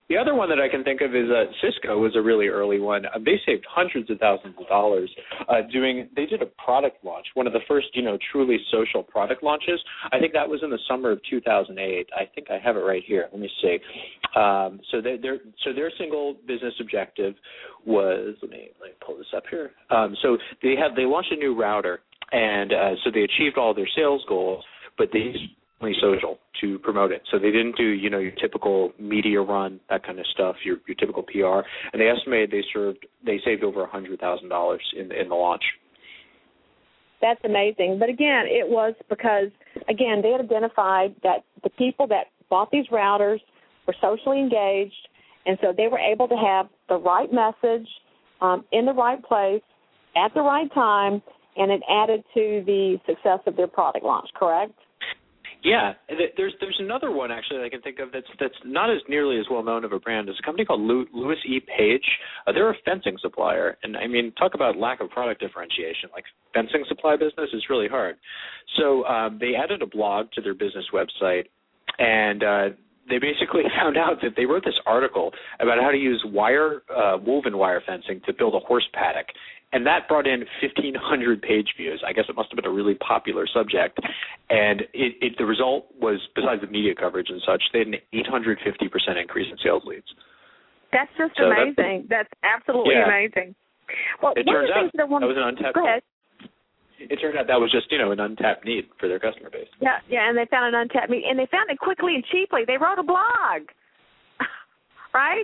The other one that I can think of is uh, Cisco was a really early one. Uh, they saved hundreds of thousands of dollars uh, doing. They did a product launch, one of the first, you know, truly social product launches. I think that was in the summer of two thousand eight. I think I have it right here. Let me see. Um, so they, their so their single business objective was. Let me let me pull this up here. Um, so they had they launched a new router, and uh, so they achieved all their sales goals, but they only social to promote it. So they didn't do, you know, your typical media run, that kind of stuff, your your typical P R. And they estimated they served they saved over a hundred thousand dollars in in the launch. That's amazing. But again, it was because again they had identified that the people that bought these routers were socially engaged, and so they were able to have the right message um, in the right place at the right time, and it added to the success of their product launch. Correct? Yeah, there's there's another one actually that I can think of that's that's not as nearly as well known of a brand. It's a company called Lewis E. Page. Uh, they're a fencing supplier, and I mean, talk about lack of product differentiation. Like fencing supply business is really hard. So um, they added a blog to their business website, and uh, they basically found out that they wrote this article about how to use wire uh, woven wire fencing to build a horse paddock. And that brought in fifteen hundred page views. I guess it must have been a really popular subject. And it, it, the result was, besides the media coverage and such, they had an eight hundred fifty percent increase in sales leads. That's just so amazing. That's, that's absolutely yeah. amazing. Well, it one turns of the things out that, I want that was an untapped Go ahead. It turned out that was just, you know, an untapped need for their customer base. Yeah, yeah, and they found an untapped need. And they found it quickly and cheaply. They wrote a blog. Right?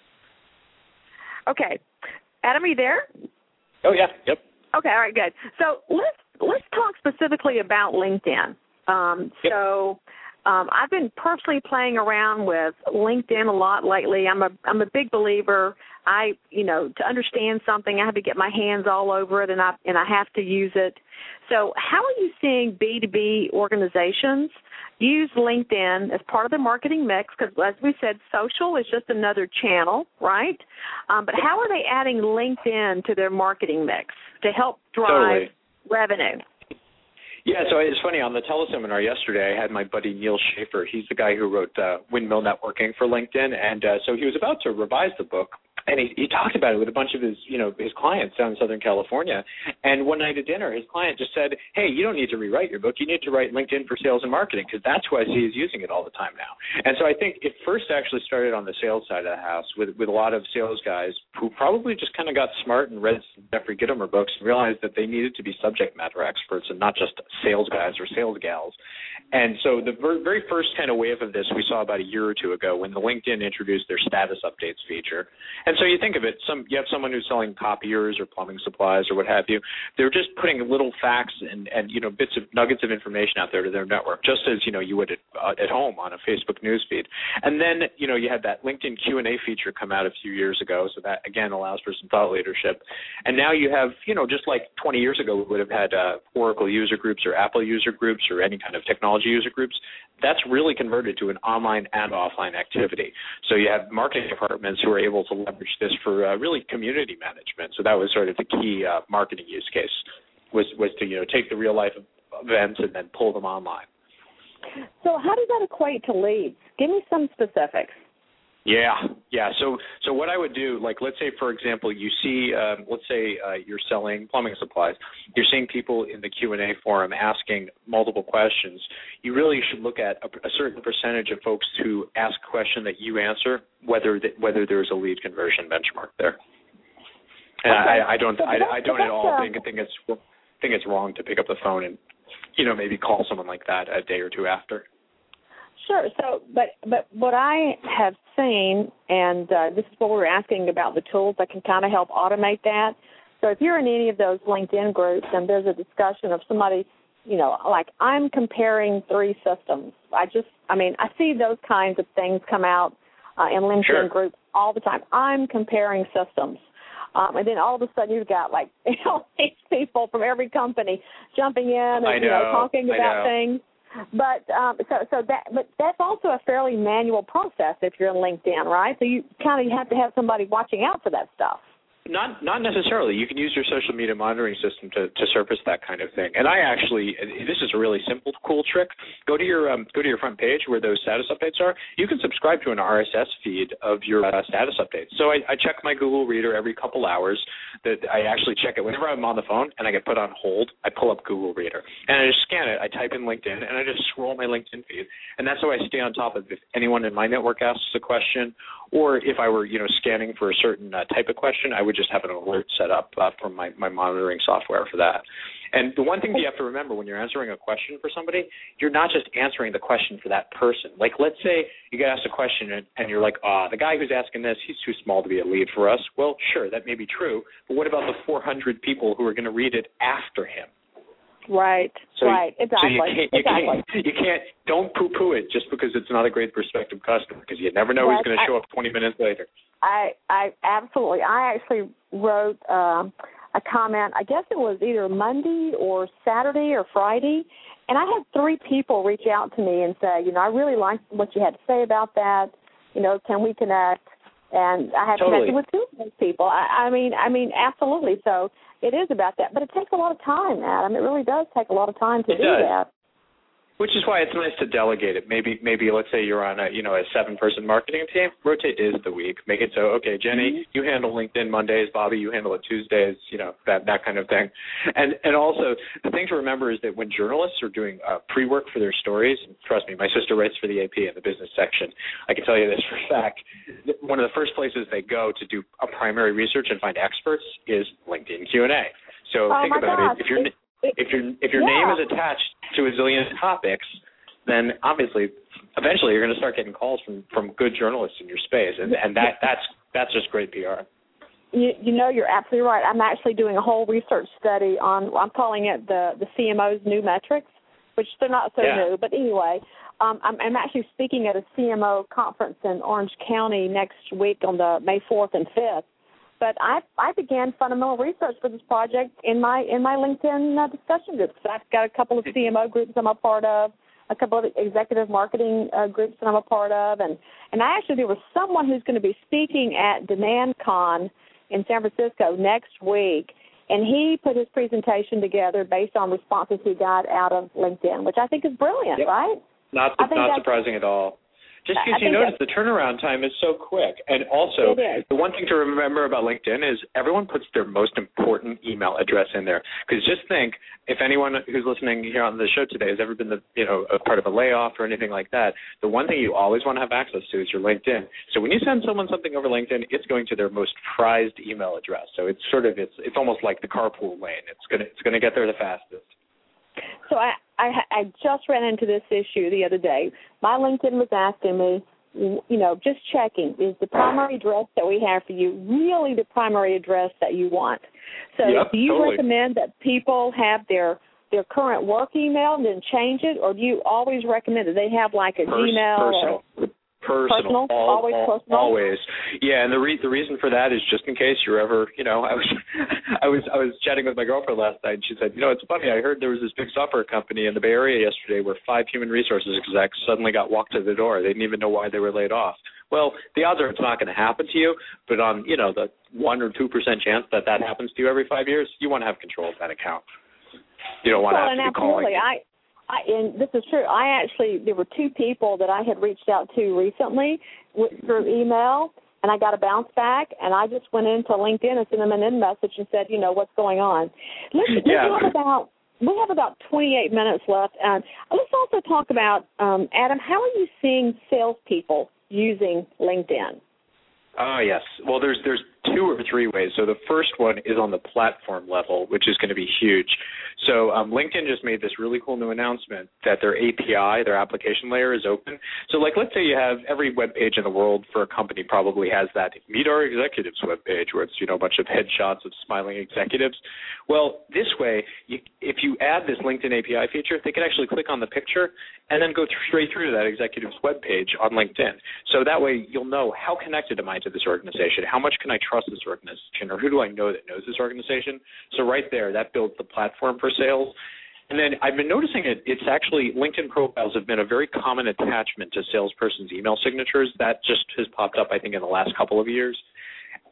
Okay. Adam, are you there? Oh, yeah, yep. Okay, all right, good. So let's let's talk specifically about LinkedIn. Um, yep. So um, I've been personally playing around with LinkedIn a lot lately. I'm a I'm a big believer. I you know to understand something, I have to get my hands all over it, and I and I have to use it. So how are you seeing B two B organizations use LinkedIn as part of the marketing mix? Because as we said, social is just another channel, right? Um, but how are they adding LinkedIn to their marketing mix to help drive totally. revenue? Yeah, so it's funny. On the teleseminar yesterday, I had my buddy Neil Schaefer. He's the guy who wrote uh, Windmill Networking for LinkedIn, and uh, so he was about to revise the book. And he, he talked about it with a bunch of his, you know, his clients down in Southern California. And one night at dinner, his client just said, hey, you don't need to rewrite your book. You need to write LinkedIn for sales and marketing, because that's who I see is using it all the time now. And so I think it first actually started on the sales side of the house with, with a lot of sales guys who probably just kind of got smart and read Jeffrey Gitomer books and realized that they needed to be subject matter experts and not just sales guys or sales gals. And so the very first kind of wave of this we saw about a year or two ago when the LinkedIn introduced their status updates feature. And so you think of it, some you have someone who's selling copiers or plumbing supplies or what have you. They're just putting little facts and, and you know bits of nuggets of information out there to their network, just as you know you would at, uh, at home on a Facebook newsfeed. And then you know you had that LinkedIn Q and A feature come out a few years ago, so that again allows for some thought leadership. And now you have you know just like twenty years ago we would have had uh, Oracle user groups or Apple user groups or any kind of technology user groups. That's really converted to an online and offline activity. So you have marketing departments who are able to leverage this for uh, really community management. So that was sort of the key uh, marketing use case was, was to, you know, take the real life events and then pull them online. So how does that equate to leads? Give me some specifics. Yeah, yeah. So, so what I would do, like, let's say, for example, you see, um, let's say uh, you're selling plumbing supplies. You're seeing people in the Q and A forum asking multiple questions. You really should look at a, a certain percentage of folks who ask a question that you answer, whether that, whether there's a lead conversion benchmark there. And okay. I, I don't, so I, I don't at all uh, think think it's think it's wrong to pick up the phone and, you know, maybe call someone like that a day or two after. Sure. So, but but what I have seen, and uh, this is what we were asking about, the tools that can kind of help automate that. So if you're in any of those LinkedIn groups and there's a discussion of somebody, you know, like I'm comparing three systems. I just, I mean, I see those kinds of things come out uh, in LinkedIn sure. groups all the time. I'm comparing systems. Um, and then all of a sudden you've got like you know, these people from every company jumping in and I know, you know, talking I about know. things. But um, so so that but that's also a fairly manual process if you're in LinkedIn, right? So you kind of have to have somebody watching out for that stuff. Not not necessarily. You can use your social media monitoring system to, to surface that kind of thing. And I actually, this is a really simple, cool trick. Go to your um, go to your front page where those status updates are. You can subscribe to an R S S feed of your uh, status updates. So I, I check my Google Reader every couple hours. That I actually check it whenever I'm on the phone and I get put on hold. I pull up Google Reader and I just scan it. I type in LinkedIn and I just scroll my LinkedIn feed. And that's how I stay on top of if anyone in my network asks a question, or if I were you know scanning for a certain uh, type of question, I would just have an alert set up uh, from my, my monitoring software for that. And the one thing that you have to remember when you're answering a question for somebody, you're not just answering the question for that person. Like, let's say you get asked a question and, and you're like, ah, oh, the guy who's asking this, he's too small to be a lead for us. Well, sure, that may be true, but what about the four hundred people who are going to read it after him? Right, so, right, exactly. So you can't, you, exactly. can't, you can't, don't poo-poo it just because it's not a great prospective customer, because you never know yes, who's going to show up twenty minutes later. I, I absolutely. I actually wrote um, a comment. I guess it was either Monday or Saturday or Friday, and I had three people reach out to me and say, you know, I really liked what you had to say about that. You know, can we connect? And I had totally. connected with two of those people. I, I mean, I mean, absolutely. So it is about that, but it takes a lot of time, Adam. It really does take a lot of time to it do does. that. Which is why it's nice to delegate it. Maybe, maybe let's say you're on a, you know, a seven-person marketing team. Rotate days of the week. Make it so, okay, Jenny, mm-hmm. you handle LinkedIn Mondays. Bobby, you handle it Tuesdays. You know, that that kind of thing. And and also the thing to remember is that when journalists are doing uh, pre-work for their stories, and trust me, my sister writes for the A P in the business section. I can tell you this for a fact. One of the first places they go to do a primary research and find experts is LinkedIn Q and A. So oh think about gosh. it. If you're If your if your yeah. name is attached to a zillion topics, then obviously, eventually, you're going to start getting calls from, from good journalists in your space, and and that that's that's just great P R. You, you know, you're absolutely right. I'm actually doing a whole research study on. I'm calling it the the C M O's new metrics, which they're not so yeah. new, but anyway. Um, I'm, I'm actually speaking at a C M O conference in Orange County next week on the May fourth and fifth. But I I began fundamental research for this project in my in my LinkedIn uh, discussion groups. I've got a couple of C M O groups I'm a part of, a couple of executive marketing uh, groups that I'm a part of, and, and I actually there was someone who's going to be speaking at DemandCon in San Francisco next week, and he put his presentation together based on responses he got out of LinkedIn, which I think is brilliant, yep. right? Not not surprising at all. Just because you notice the turnaround time is so quick. And also, the one thing to remember about LinkedIn is everyone puts their most important email address in there. Because just think, if anyone who's listening here on the show today has ever been the, you know, a part of a layoff or anything like that, the one thing you always want to have access to is your LinkedIn. So when you send someone something over LinkedIn, it's going to their most prized email address. So it's sort of, it's it's almost like the carpool lane. It's going to, it's going to get there the fastest. So I, I I just ran into this issue the other day. My LinkedIn was asking me, you know, just checking, is the primary address that we have for you really the primary address that you want? So yep, do you totally. recommend that people have their their current work email and then change it, or do you always recommend that they have like a Pers- Gmail? Personal. Or Personal, personal? All, always all, personal. Always, yeah. And the re- the reason for that is just in case you're ever, you know, I was, I was, I was chatting with my girlfriend last night, and she said, you know, it's funny. I heard there was this big software company in the Bay Area yesterday where five human resources execs suddenly got walked to the door. They didn't even know why they were laid off. Well, the odds are it's not going to happen to you, but on, you know, the one or two percent chance that that happens to you every five years, you want to have control of that account. You don't want well, to have to and be calling. absolutely. I, I, and this is true. I actually, there were two people that I had reached out to recently with, through email, and I got a bounce back, and I just went into LinkedIn and sent them an in message and said, you know, what's going on? Let's, yeah. we have about we have about twenty-eight minutes left, and let's also talk about um, Adam. How are you seeing salespeople using LinkedIn? Oh, yes. Well, there's there's two or three ways. So the first one is on the platform level, which is going to be huge. So um, LinkedIn just made this really cool new announcement that their A P I, their application layer, is open. So, like, let's say you have every web page in the world for a company probably has that Meet Our Executives web page where it's, you know, a bunch of headshots of smiling executives. Well, this way, you, if you add this LinkedIn A P I feature, they can actually click on the picture and then go straight through to that executive's web page on LinkedIn. So that way you'll know, how connected am I to this organization? How much can I trust this organization, or who do I know that knows this organization? So right there, that builds the platform for sales. And then I've been noticing it, it's actually, LinkedIn profiles have been a very common attachment to salesperson's email signatures. That just has popped up, I think, in the last couple of years.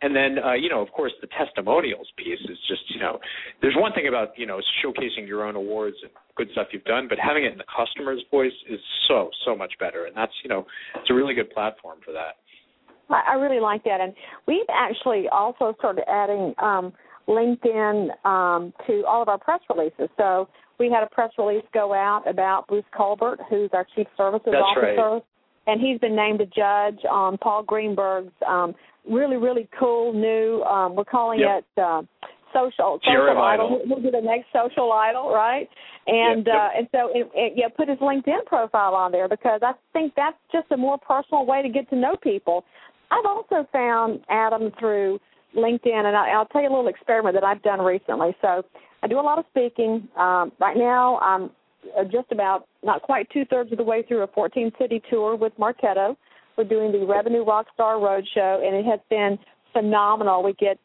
and then, uh, you know, of course, the testimonials piece is just, you know, there's one thing about, you know, showcasing your own awards and good stuff you've done, but having it in the customer's voice is so, so much better. And that's, you know, it's a really good platform for that. I really like that. And we've actually also started adding um, LinkedIn um, to all of our press releases. So we had a press release go out about Bruce Colbert, who's our Chief Services That's Officer. Right. And he's been named a judge on Paul Greenberg's um, really, really cool new, um, we're calling yep. it uh, social, social idol. We'll do the next social idol, right? And yep, yep. Uh, and so it, it, yeah, put his LinkedIn profile on there because I think that's just a more personal way to get to know people. I've also found, Adam, through LinkedIn, and I, I'll tell you a little experiment that I've done recently. So I do a lot of speaking. Um, right now I'm just about not quite two-thirds of the way through a fourteen-city tour with Marketo. We're doing the Revenue Rockstar Roadshow, and it has been phenomenal. We get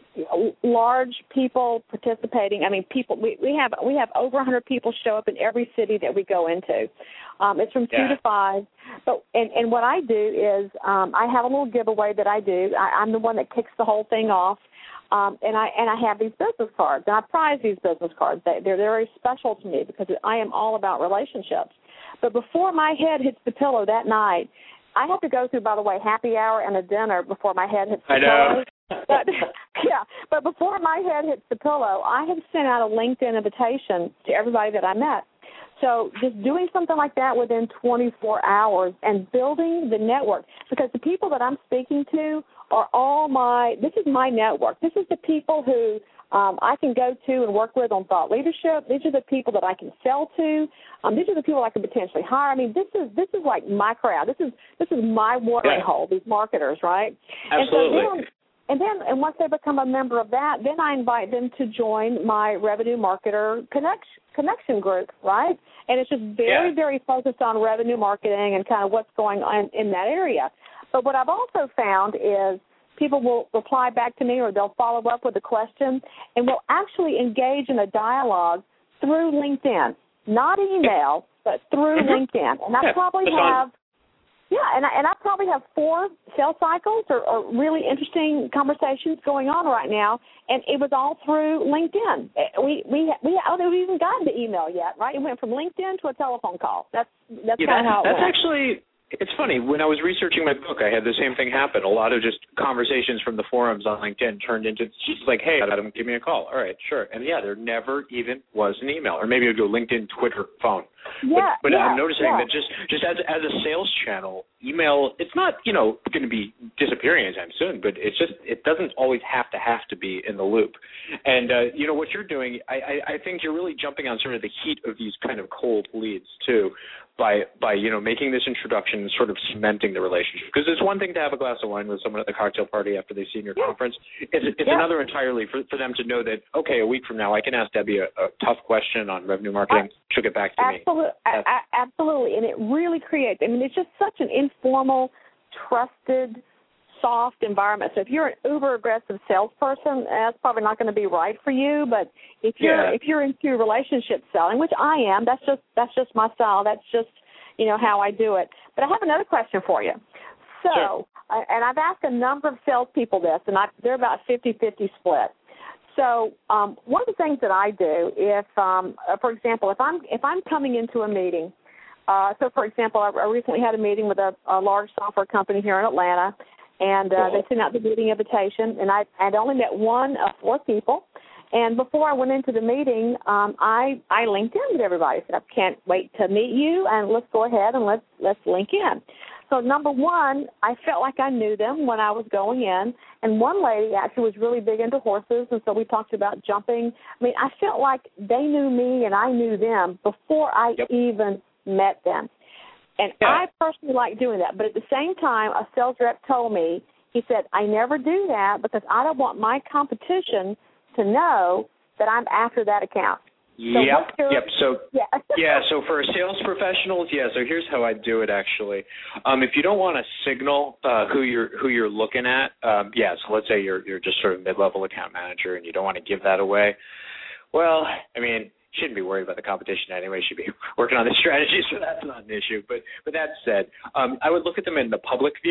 large people participating. I mean, people. We, we have we have over one hundred people show up in every city that we go into. Um, it's from yeah. two to five. But and, and what I do is um, I have a little giveaway that I do. I, I'm the one that kicks the whole thing off. Um, and I and I have these business cards, and I prize these business cards. They, they're very special to me because I am all about relationships. But before my head hits the pillow that night, I have to go through, by the way, happy hour and a dinner before my head hits the I know. pillow. But, yeah, but before my head hits the pillow, I have sent out a LinkedIn invitation to everybody that I met. So just doing something like that within twenty-four hours and building the network, because the people that I'm speaking to are all my, this is my network. This is the people who um, I can go to and work with on thought leadership. These are the people that I can sell to. Um, these are the people I can potentially hire. I mean, this is this is like my crowd. This is this is my watering yeah. hole, these marketers, right? Absolutely. And so then, And then, and once they become a member of that, then I invite them to join my Revenue Marketer connection, connection group, right? And it's just very, yeah. very focused on revenue marketing and kind of what's going on in that area. But what I've also found is people will reply back to me or they'll follow up with a question and will actually engage in a dialogue through LinkedIn, not email, but through mm-hmm. LinkedIn. And I yeah. probably That's have... on. Yeah, and I, and I probably have four sales cycles or, or really interesting conversations going on right now, and it was all through LinkedIn. We we we I haven't even gotten to email yet, right? It went from LinkedIn to a telephone call. That's that's yeah, kind of how it that's went. actually. It's funny, when I was researching my book, I had the same thing happen. A lot of just conversations from the forums on LinkedIn turned into just like, hey, Adam, give me a call. All right, sure. And, yeah, there never even was an email. Or maybe it would go LinkedIn, Twitter, phone. Yeah, But, but yeah, I'm noticing yeah. that just, just as, as a sales channel, email, it's not, you know, going to be disappearing anytime soon, but it's just, it doesn't always have to have to be in the loop. And, uh, you know, what you're doing, I, I, I think you're really jumping on sort of the heat of these kind of cold leads, too. By, by you know, making this introduction and sort of cementing the relationship. Because it's one thing to have a glass of wine with someone at the cocktail party after they've seen your yeah. conference. It's, it's yeah. another entirely for, for them to know that, okay, a week from now I can ask Debbie a, a tough question on revenue marketing. I, She'll get back to absolutely, me. I, I, absolutely. And it really creates, I mean, it's just such an informal, trusted, soft environment. So if you're an uber aggressive salesperson, that's probably not going to be right for you. But if you're yeah. if you're into relationship selling, which I am, that's just that's just my style. That's just you know how I do it. But I have another question for you. So, sure. I, and I've asked a number of salespeople this, and I, they're about fifty-fifty split. So um, one of the things that I do, if um, for example, if I'm if I'm coming into a meeting. Uh, so, for example, I, I recently had a meeting with a, a large software company here in Atlanta. And uh, cool. they sent out the meeting invitation, and I had only met one of four people. And before I went into the meeting, um, I I linked in with everybody. I said, I can't wait to meet you, and let's go ahead and let's let's link in. So number one, I felt like I knew them when I was going in. And one lady actually was really big into horses, and so we talked about jumping. I mean, I felt like they knew me and I knew them before I yep. even met them. And yeah. I personally like doing that. But at the same time, a sales rep told me, he said, I never do that because I don't want my competition to know that I'm after that account. So yep, your, yep. So, yeah. yeah, so for sales professionals, yeah, so here's how I do it, actually. Um, if you don't want to signal uh, who you're who you're looking at, um, yeah, so let's say you're you're just sort of mid-level account manager and you don't want to give that away, well, I mean, shouldn't be worried about the competition anyway. Should be working on the strategies, so that's not an issue. But but that said, um, I would look at them in the public view.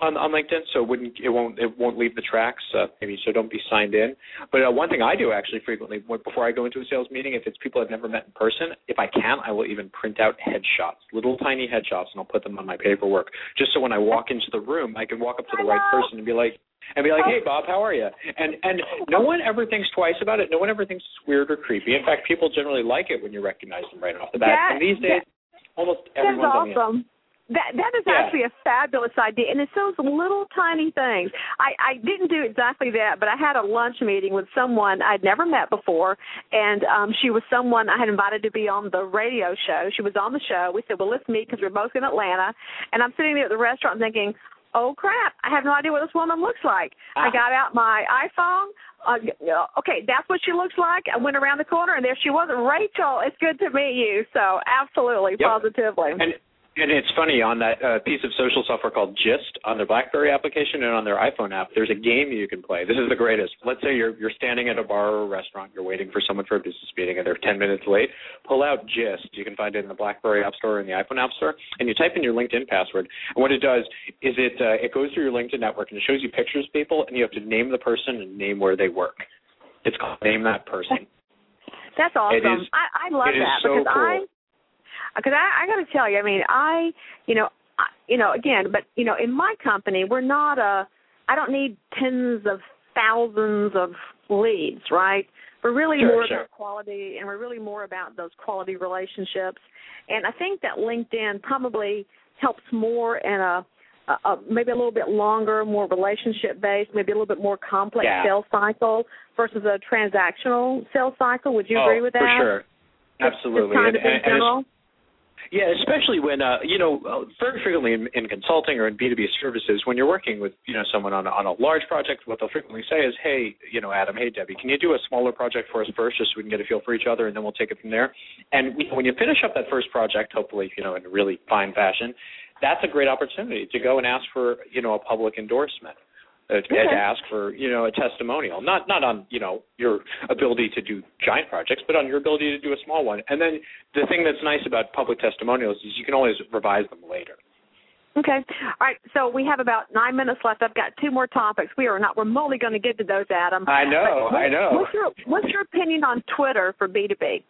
on, on LinkedIn, so it wouldn't it won't it won't leave the tracks. Uh, maybe so don't be signed in. But uh, one thing I do actually frequently before I go into a sales meeting, if it's people I've never met in person, if I can, I will even print out headshots, little tiny headshots, and I'll put them on my paperwork, just so when I walk into the room, I can walk up to the right person and be like. And be like, hey, Bob, how are you? And and no one ever thinks twice about it. No one ever thinks it's weird or creepy. In fact, people generally like it when you recognize them right off the bat. That, and these days, that, almost everyone's that's on the awesome. That that is yeah. actually a fabulous idea, and it's those little tiny things. I, I didn't do exactly that, but I had a lunch meeting with someone I'd never met before, and um, she was someone I had invited to be on the radio show. She was on the show. We said, well, let's meet because we're both in Atlanta, and I'm sitting there at the restaurant thinking, oh, crap, I have no idea what this woman looks like. Ah. I got out my iPhone. Uh, okay, that's what she looks like. I went around the corner, and there she was. Rachel, it's good to meet you. So absolutely, yep. positively. And, and it's funny, on that uh, piece of social software called Gist on their BlackBerry application and on their iPhone app, there's a game you can play. This is the greatest. Let's say you're you're standing at a bar or a restaurant. You're waiting for someone for a business meeting, and they're ten minutes late. Pull out Gist. You can find it in the BlackBerry App Store and the iPhone App Store, and you type in your LinkedIn password. And what it does is it uh, it goes through your LinkedIn network, and it shows you pictures of people, and you have to name the person and name where they work. It's called Name That Person. That's awesome. It is, I, I love it that is so because cool. I. Because I, I got to tell you, I mean, I, you know, I, you know, again, but, you know, in my company, we're not a, I don't need tens of thousands of leads, right? We're really sure, more sure. about quality, and we're really more about those quality relationships. And I think that LinkedIn probably helps more in a, a, a maybe a little bit longer, more relationship-based, maybe a little bit more complex yeah. sales cycle versus a transactional sales cycle. Would you oh, agree with that? for sure. Absolutely. Just kind and, of in and, general? and Yeah, especially when, uh, you know, very frequently in, in consulting or in B two B services, when you're working with, you know, someone on, on a large project, what they'll frequently say is, hey, you know, Adam, hey, Debbie, can you do a smaller project for us first just so we can get a feel for each other, and then we'll take it from there? And when you finish up that first project, hopefully, you know, in a really fine fashion, that's a great opportunity to go and ask for, you know, a public endorsement. Uh, to, okay. to ask for, you know, a testimonial, not not on, you know, your ability to do giant projects, but on your ability to do a small one. And then the thing that's nice about public testimonials is you can always revise them later. Okay. All right. So we have about nine minutes left. I've got two more topics. We are not remotely going to get to those, Adam. I know. What, I know. What's your What's your opinion on Twitter for B two B?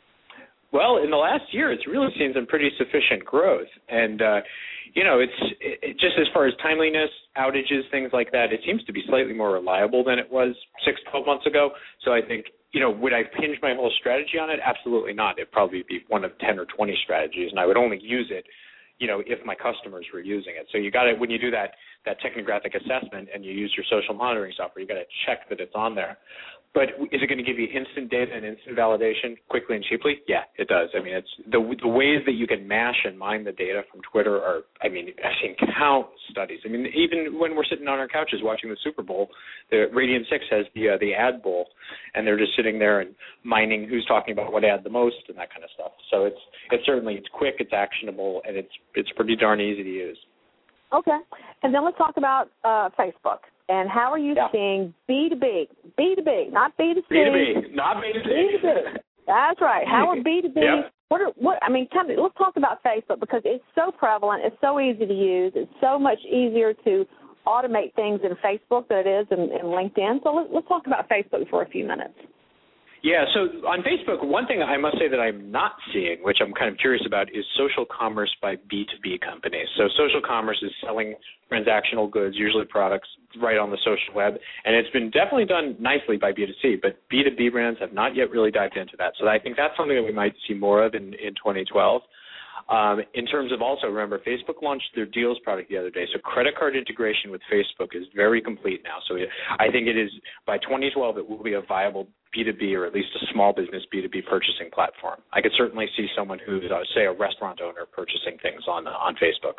Well, in the last year, it's really seen some pretty sufficient growth. And, uh, you know, it's it, just as far as timeliness, outages, things like that, it seems to be slightly more reliable than it was six, twelve months ago. So I think, you know, would I hinge my whole strategy on it? Absolutely not. It'd probably be one of ten or twenty strategies, and I would only use it, you know, if my customers were using it. So you got to, when you do that, that technographic assessment and you use your social monitoring software, you got to check that it's on there. But is it going to give you instant data and instant validation quickly and cheaply? Yeah, it does. I mean, it's the the ways that you can mash and mine the data from Twitter are, I mean, I've seen countless studies. I mean, even when we're sitting on our couches watching the Super Bowl, the Radian six has the uh, the ad bowl, and they're just sitting there and mining who's talking about what ad the most and that kind of stuff. So it's it's certainly, it's quick, it's actionable, and it's it's pretty darn easy to use. Okay. And then let's talk about uh, Facebook. And how are you yeah. seeing B two B, B two B, not B two C. B two B, not B two C. B two B. That's right. How are B two B? Yep. What are, what, I mean, tell me, let's talk about Facebook because it's so prevalent. It's so easy to use. It's so much easier to automate things in Facebook than it is in, in LinkedIn. So let's, let's talk about Facebook for a few minutes. Yeah, so on Facebook, one thing I must say that I'm not seeing, which I'm kind of curious about, is social commerce by B two B companies. So social commerce is selling transactional goods, usually products, right on the social web, and it's been definitely done nicely by B two C, but B two B brands have not yet really dived into that. So I think that's something that we might see more of in, in twenty twelve. Um, in terms of also, remember, Facebook launched their Deals product the other day, so credit card integration with Facebook is very complete now. So it, I think it is, by twenty twelve, it will be a viable B two B or at least a small business B two B purchasing platform. I could certainly see someone who's, uh, say, a restaurant owner purchasing things on uh, on Facebook.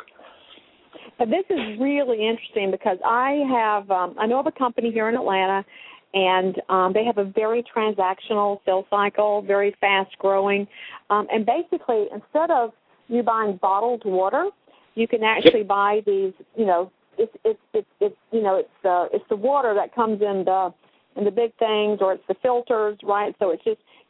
But this is really interesting because I have, um, I know of a company here in Atlanta, and um, they have a very transactional sales cycle, very fast growing, um, and basically instead of you buying bottled water, you can actually yep. buy these. You know, it's it's it's, it's you know it's the it's the water that comes in the in the big things, or it's the filters, right? So it's just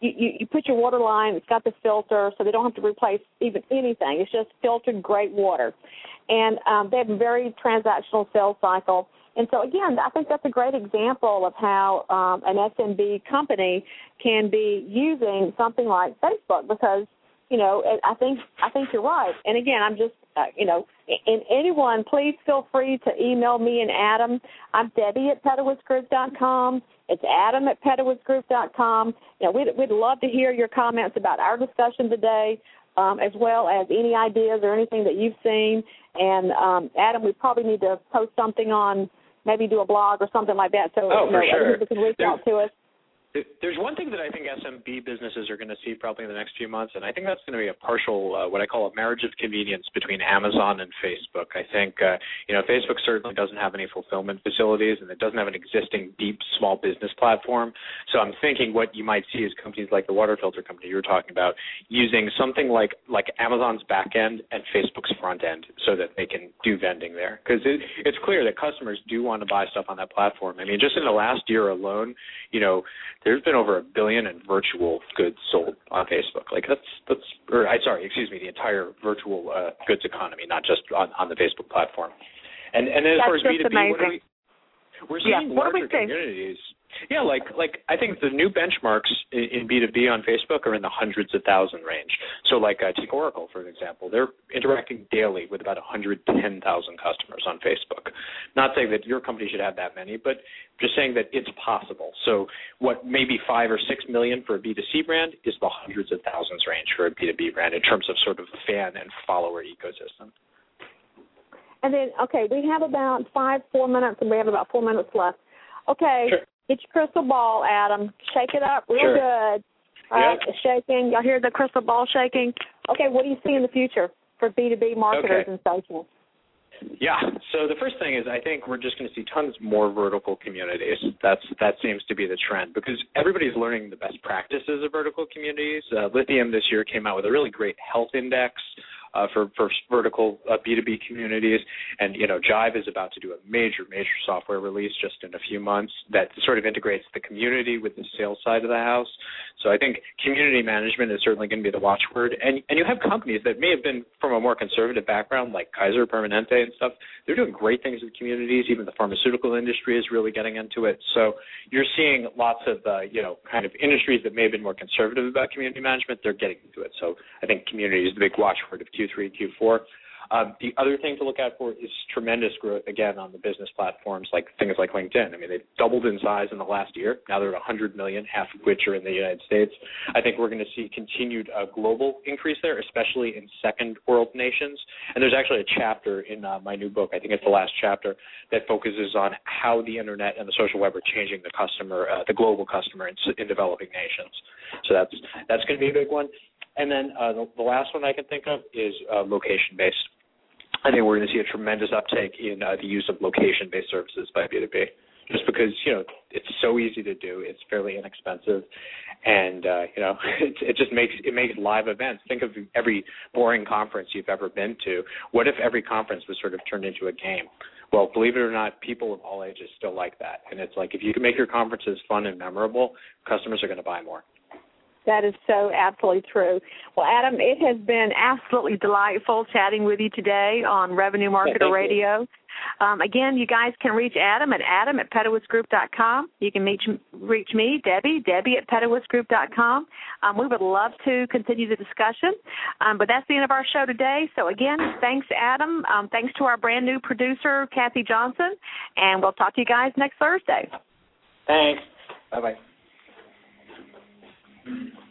you, you, you put your water line, it's got the filter, so they don't have to replace even anything. It's just filtered great water. And um, they have a very transactional sales cycle. And so, again, I think that's a great example of how um, an S M B company can be using something like Facebook because, you know, I think I think you're right. And, again, I'm just, uh, you know, and anyone, please feel free to email me and Adam. I'm Debbie at Pedowitz Group dot com. It's Adam at Pedowitz Group dot com. You know, we'd, we'd love to hear your comments about our discussion today, um, as well as any ideas or anything that you've seen. And, um, Adam, we probably need to post something on, maybe do a blog or something like that so oh, you know, for sure. people can reach There's, out to us. There's one thing that I think S M B businesses are going to see probably in the next few months, and I think that's going to be a partial, uh, what I call a marriage of convenience between Amazon and Facebook. I think, uh, you know, Facebook certainly doesn't have any fulfillment facilities, and it doesn't have an existing deep small business platform. So I'm thinking what you might see is companies like the water filter company you were talking about using something like, like Amazon's back end and Facebook's front end so that they can do vending there. Because it, it's clear that customers do want to buy stuff on that platform. I mean, just in the last year alone, you know, there's been over a billion in virtual goods sold on Facebook. Like that's that's, or I sorry, excuse me, the entire virtual uh, goods economy, not just on, on the Facebook platform. And and then as that's far as B two B, what are we, we're seeing yeah, larger communities. Yeah, like like I think the new benchmarks in, in B two B on Facebook are in the hundreds of thousand range. So like uh, take Oracle for an example, they're interacting daily with about one hundred ten thousand customers on Facebook. Not saying that your company should have that many, but just saying that it's possible. So what maybe five or six million for a B two C brand is the hundreds of thousands range for a B two B brand in terms of sort of fan and follower ecosystem. And then, okay, we have about five, four minutes, and we have about four minutes left. Okay. Sure. Get your crystal ball, Adam. Shake it up real sure. good. Right? Yep. Shaking. Y'all hear the crystal ball shaking? Okay, what do you see in the future for B two B marketers okay. and social? Yeah. So the first thing is I think we're just going to see tons more vertical communities. That's That seems to be the trend because everybody's learning the best practices of vertical communities. Uh, Lithium this year came out with a really great health index uh, for, for vertical uh, B two B communities. And, you know, Jive is about to do a major, major software release just in a few months that sort of integrates the community with the sales side of the house. So I think community management is certainly going to be the watchword. And, and you have companies that may have been from a more conservative background like Kaiser Permanente and stuff. They're doing great things with communities. Even the pharmaceutical industry is really getting into it. So you're seeing lots of, uh, you know, kind of industries that may have been more conservative about community management. They're getting into it. So I think community is the big watchword of Q three, Q four. Um, the other thing to look out for is tremendous growth, again, on the business platforms, like things like LinkedIn. I mean, they've doubled in size in the last year. Now they're at one hundred million, half of which are in the United States. I think we're going to see continued uh, global increase there, especially in second world nations. And there's actually a chapter in uh, my new book, I think it's the last chapter, that focuses on how the Internet and the social web are changing the customer, uh, the global customer in, in developing nations. So that's, that's going to be a big one. And then uh, the, the last one I can think of is uh, location-based. I think we're going to see a tremendous uptake in uh, the use of location-based services by B two B, just because, you know, it's so easy to do, it's fairly inexpensive, and, uh, you know, it, it just makes it makes live events. Think of every boring conference you've ever been to. What if every conference was sort of turned into a game? Well, believe it or not, people of all ages still like that. And it's like if you can make your conferences fun and memorable, customers are going to buy more. That is so absolutely true. Well, Adam, it has been absolutely delightful chatting with you today on Revenue Marketer yeah, Radio. Um, again, you guys can reach Adam at Adam at Pedowitz Group dot com. You can reach, reach me, Debbie, Debbie at Pedowitz Group dot com. Um, we would love to continue the discussion. Um, but that's the end of our show today. So, again, thanks, Adam. Um, thanks to our brand new producer, Kathy Johnson. And we'll talk to you guys next Thursday. Thanks. Bye-bye.